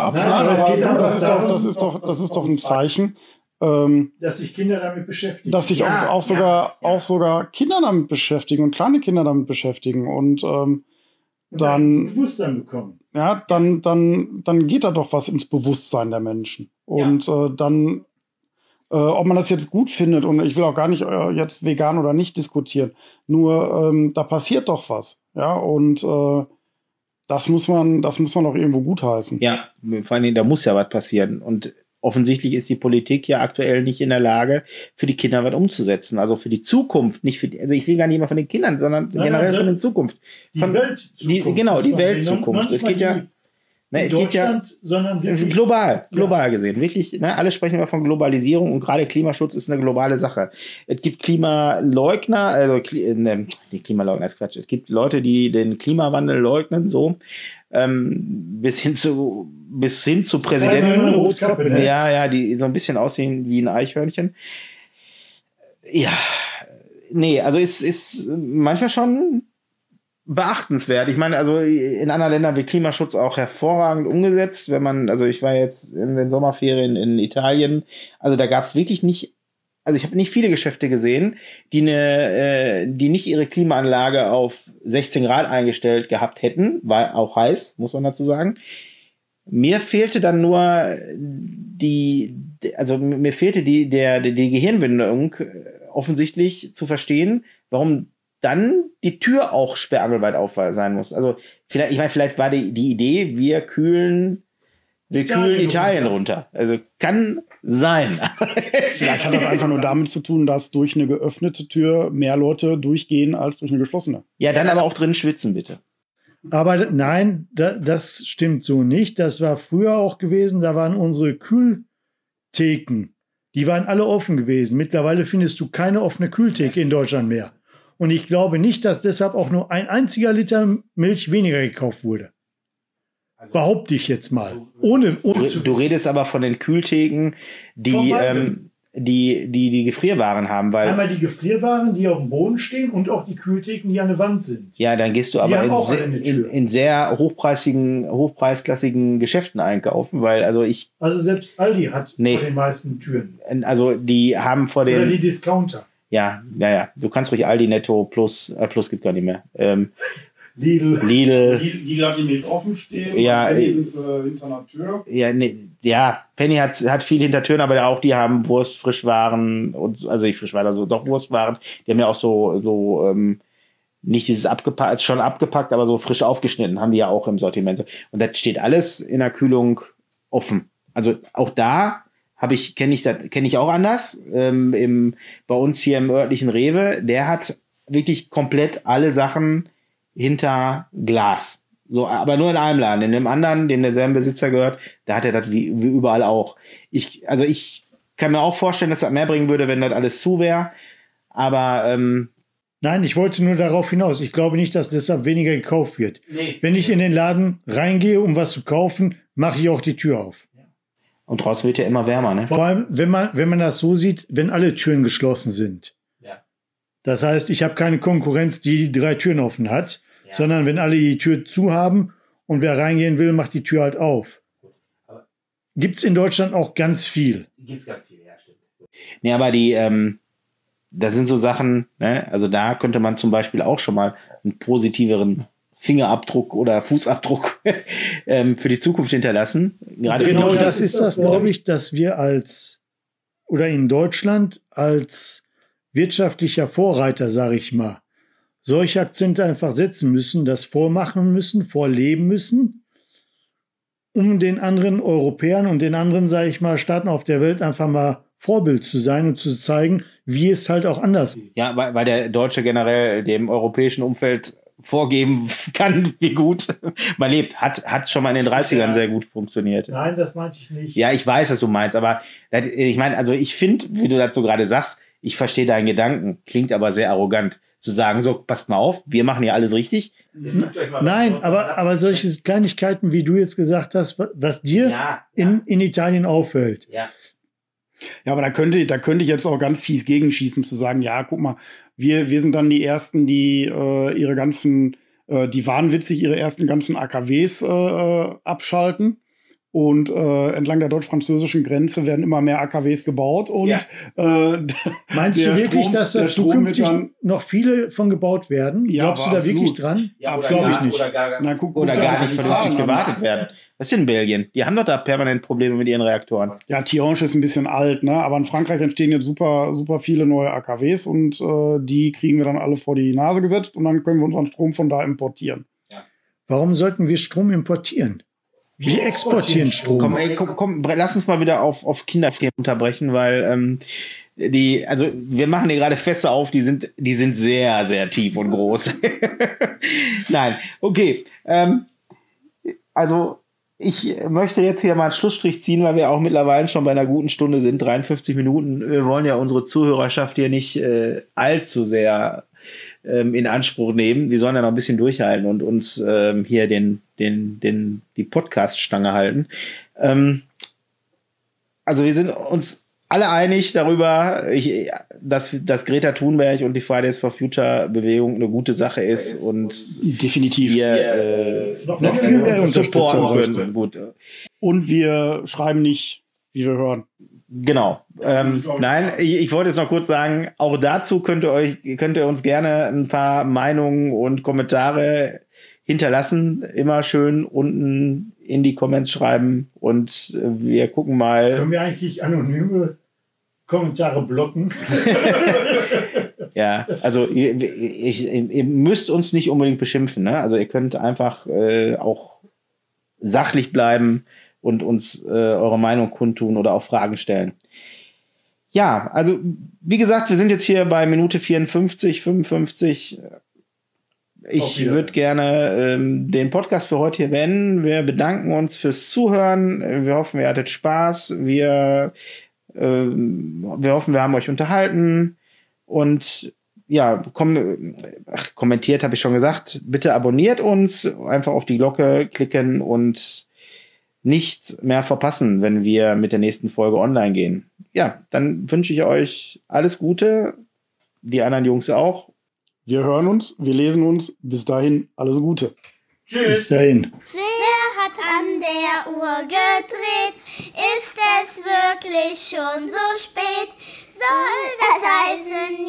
Das ist doch ein Zeichen, dass sich Kinder damit beschäftigen. dass sich auch sogar Kinder damit beschäftigen und kleine Kinder damit beschäftigen. Und dann Bewusstsein bekommen. Ja, dann geht da doch was ins Bewusstsein der Menschen. Und dann, ob man das jetzt gut findet, und ich will auch gar nicht jetzt vegan oder nicht diskutieren, nur da passiert doch was. Ja, und das muss man auch irgendwo gutheißen. Ja, vor allen Dingen, da muss ja was passieren. Und offensichtlich ist die Politik ja aktuell nicht in der Lage, für die Kinder was umzusetzen. Also für die Zukunft, nicht für die, also ich will gar nicht immer von den Kindern, sondern generell von der Zukunft. Die Weltzukunft. Die Weltzukunft. Es geht ja in Deutschland, sondern wirklich global gesehen. Wirklich, ne, alle sprechen immer von Globalisierung und gerade Klimaschutz ist eine globale Sache. Es gibt Klimaleugner, also die Klimaleugner ist Quatsch. Es gibt Leute, die den Klimawandel leugnen, so bis hin zu Präsidenten. Rotkappe, ne? Ja, die so ein bisschen aussehen wie ein Eichhörnchen. Ja, nee, also ist manchmal schon beachtenswert. Ich meine, also in anderen Ländern wird Klimaschutz auch hervorragend umgesetzt. Also ich war jetzt in den Sommerferien in Italien, also da gab es wirklich nicht, also ich habe nicht viele Geschäfte gesehen, die nicht ihre Klimaanlage auf 16 Grad eingestellt gehabt hätten, war auch heiß, muss man dazu sagen. Mir fehlte dann nur die Gehirnwindung offensichtlich zu verstehen, warum dann die Tür auch sperrangelweit auf sein muss. Also vielleicht war die Idee, wir kühlen Italien runter. Also kann sein. Vielleicht hat das einfach nur damit zu tun, dass durch eine geöffnete Tür mehr Leute durchgehen als durch eine geschlossene. Ja, dann aber auch drin schwitzen, bitte. Aber nein, das stimmt so nicht. Das war früher auch gewesen. Da waren unsere Kühltheken. Die waren alle offen gewesen. Mittlerweile findest du keine offene Kühltheke in Deutschland mehr. Und ich glaube nicht, dass deshalb auch nur ein einziger Liter Milch weniger gekauft wurde. Behaupte ich jetzt mal. Du redest aber von den Kühltheken, die Gefrierwaren haben, weil einmal die Gefrierwaren, die auf dem Boden stehen, und auch die Kühltheken, die an der Wand sind. Ja, dann gehst du aber in sehr hochpreisklassigen Geschäften einkaufen, weil also selbst Aldi hat vor den meisten Türen. Also die haben vor den... Oder die Discounter. Ja. Du kannst ruhig Aldi, Netto, Plus gibt gar nicht mehr. Lidl hat die nicht offen stehen. Ja, Penny sind hinter einer Tür. Ja, Penny hat viel hinter Türen, aber auch die haben Wurst, Frischwaren also nicht Frischwaren, also doch Wurstwaren. Die haben ja auch so nicht dieses abgepackt, schon abgepackt, aber so frisch aufgeschnitten haben die ja auch im Sortiment. Und das steht alles in der Kühlung offen. Also auch da kenne ich auch anders. Bei uns hier im örtlichen Rewe, der hat wirklich komplett alle Sachen hinter Glas. So, aber nur in einem Laden. In dem anderen, dem derselben Besitzer gehört, da hat er das wie überall auch. Ich kann mir auch vorstellen, dass das mehr bringen würde, wenn das alles zu wäre. Aber nein, ich wollte nur darauf hinaus. Ich glaube nicht, dass deshalb weniger gekauft wird. Nee. Wenn ich in den Laden reingehe, um was zu kaufen, mache ich auch die Tür auf. Und draußen wird ja immer wärmer, ne? Vor allem, wenn man das so sieht, wenn alle Türen geschlossen sind. Ja. Das heißt, ich habe keine Konkurrenz, die 3 Türen offen hat, sondern wenn alle die Tür zu haben und wer reingehen will, macht die Tür halt auf. Gibt es in Deutschland auch ganz viel. Gibt es ganz viel, ja, stimmt. Nee, aber das sind so Sachen, ne? Also da könnte man zum Beispiel auch schon mal einen positiveren Fingerabdruck oder Fußabdruck für die Zukunft hinterlassen. Genau das ist das, glaube ich, dass wir in Deutschland als wirtschaftlicher Vorreiter, sage ich mal, solche Akzente einfach setzen müssen, das vormachen müssen, vorleben müssen, um den anderen Europäern und den anderen, sage ich mal, Staaten auf der Welt einfach mal Vorbild zu sein und zu zeigen, wie es halt auch anders geht. Ja, weil der Deutsche generell dem europäischen Umfeld vorgeben kann, wie gut man lebt. Hat schon mal in den 30ern sehr gut funktioniert. Nein, das meinte ich nicht. Ja, ich weiß, was du meinst, aber ich meine, also ich finde, wie du dazu gerade sagst, ich verstehe deinen Gedanken, klingt aber sehr arrogant, zu sagen, so, passt mal auf, wir machen hier alles richtig. Nein, aber solche Kleinigkeiten, wie du jetzt gesagt hast, was dir in Italien auffällt. Ja. Ja, aber da könnte ich jetzt auch ganz fies gegenschießen, zu sagen, ja, guck mal, wir sind dann die Ersten, die ihre ersten ganzen AKWs abschalten. Und entlang der deutsch-französischen Grenze werden immer mehr AKWs gebaut. Und meinst du wirklich, dass da zukünftig noch viele von gebaut werden? Ja, glaubst du da wirklich dran? Ja, glaube ich nicht. Oder gar nicht vernünftig gewartet werden. Was ist in Belgien? Die haben doch da permanent Probleme mit ihren Reaktoren. Ja, Tihange ist ein bisschen alt, ne? Aber in Frankreich entstehen jetzt super, super viele neue AKWs und die kriegen wir dann alle vor die Nase gesetzt und dann können wir unseren Strom von da importieren. Ja. Warum sollten wir Strom importieren? Wir exportieren Strom. Komm, lass uns mal wieder auf Kinderthemen unterbrechen, weil wir machen hier gerade Fässer auf, die sind sehr, sehr tief und groß. Nein, okay. Also ich möchte jetzt hier mal einen Schlussstrich ziehen, weil wir auch mittlerweile schon bei einer guten Stunde sind, 53 Minuten. Wir wollen ja unsere Zuhörerschaft hier nicht allzu sehr in Anspruch nehmen. Die sollen ja noch ein bisschen durchhalten und uns hier die Podcast-Stange halten. Also wir sind uns alle einig darüber, dass Greta Thunberg und die Fridays for Future Bewegung eine gute Sache ist und definitiv wir noch viel mehr Unterstützung können. Gut. Und wir schreiben nicht, wie wir hören. Genau. Nein, ich wollte jetzt noch kurz sagen, auch dazu könnt ihr uns gerne ein paar Meinungen und Kommentare hinterlassen. Immer schön unten in die Comments schreiben und wir gucken mal. Können wir eigentlich anonyme Kommentare blocken? Ja, also ihr müsst uns nicht unbedingt beschimpfen, ne? Also ihr könnt einfach auch sachlich bleiben und uns eure Meinung kundtun oder auch Fragen stellen. Ja, also wie gesagt, wir sind jetzt hier bei Minute 54, 55. Ich würde gerne den Podcast für heute hier beenden. Wir bedanken uns fürs Zuhören. Wir hoffen, ihr hattet Spaß. Wir hoffen, wir haben euch unterhalten. Und ja, kommentiert habe ich schon gesagt. Bitte abonniert uns. Einfach auf die Glocke klicken und nichts mehr verpassen, wenn wir mit der nächsten Folge online gehen. Ja, dann wünsche ich euch alles Gute. Die anderen Jungs auch. Wir hören uns, wir lesen uns. Bis dahin, alles Gute. Tschüss. Bis dahin. Wer hat an der Uhr gedreht? Ist es wirklich schon so spät? Soll das heißen,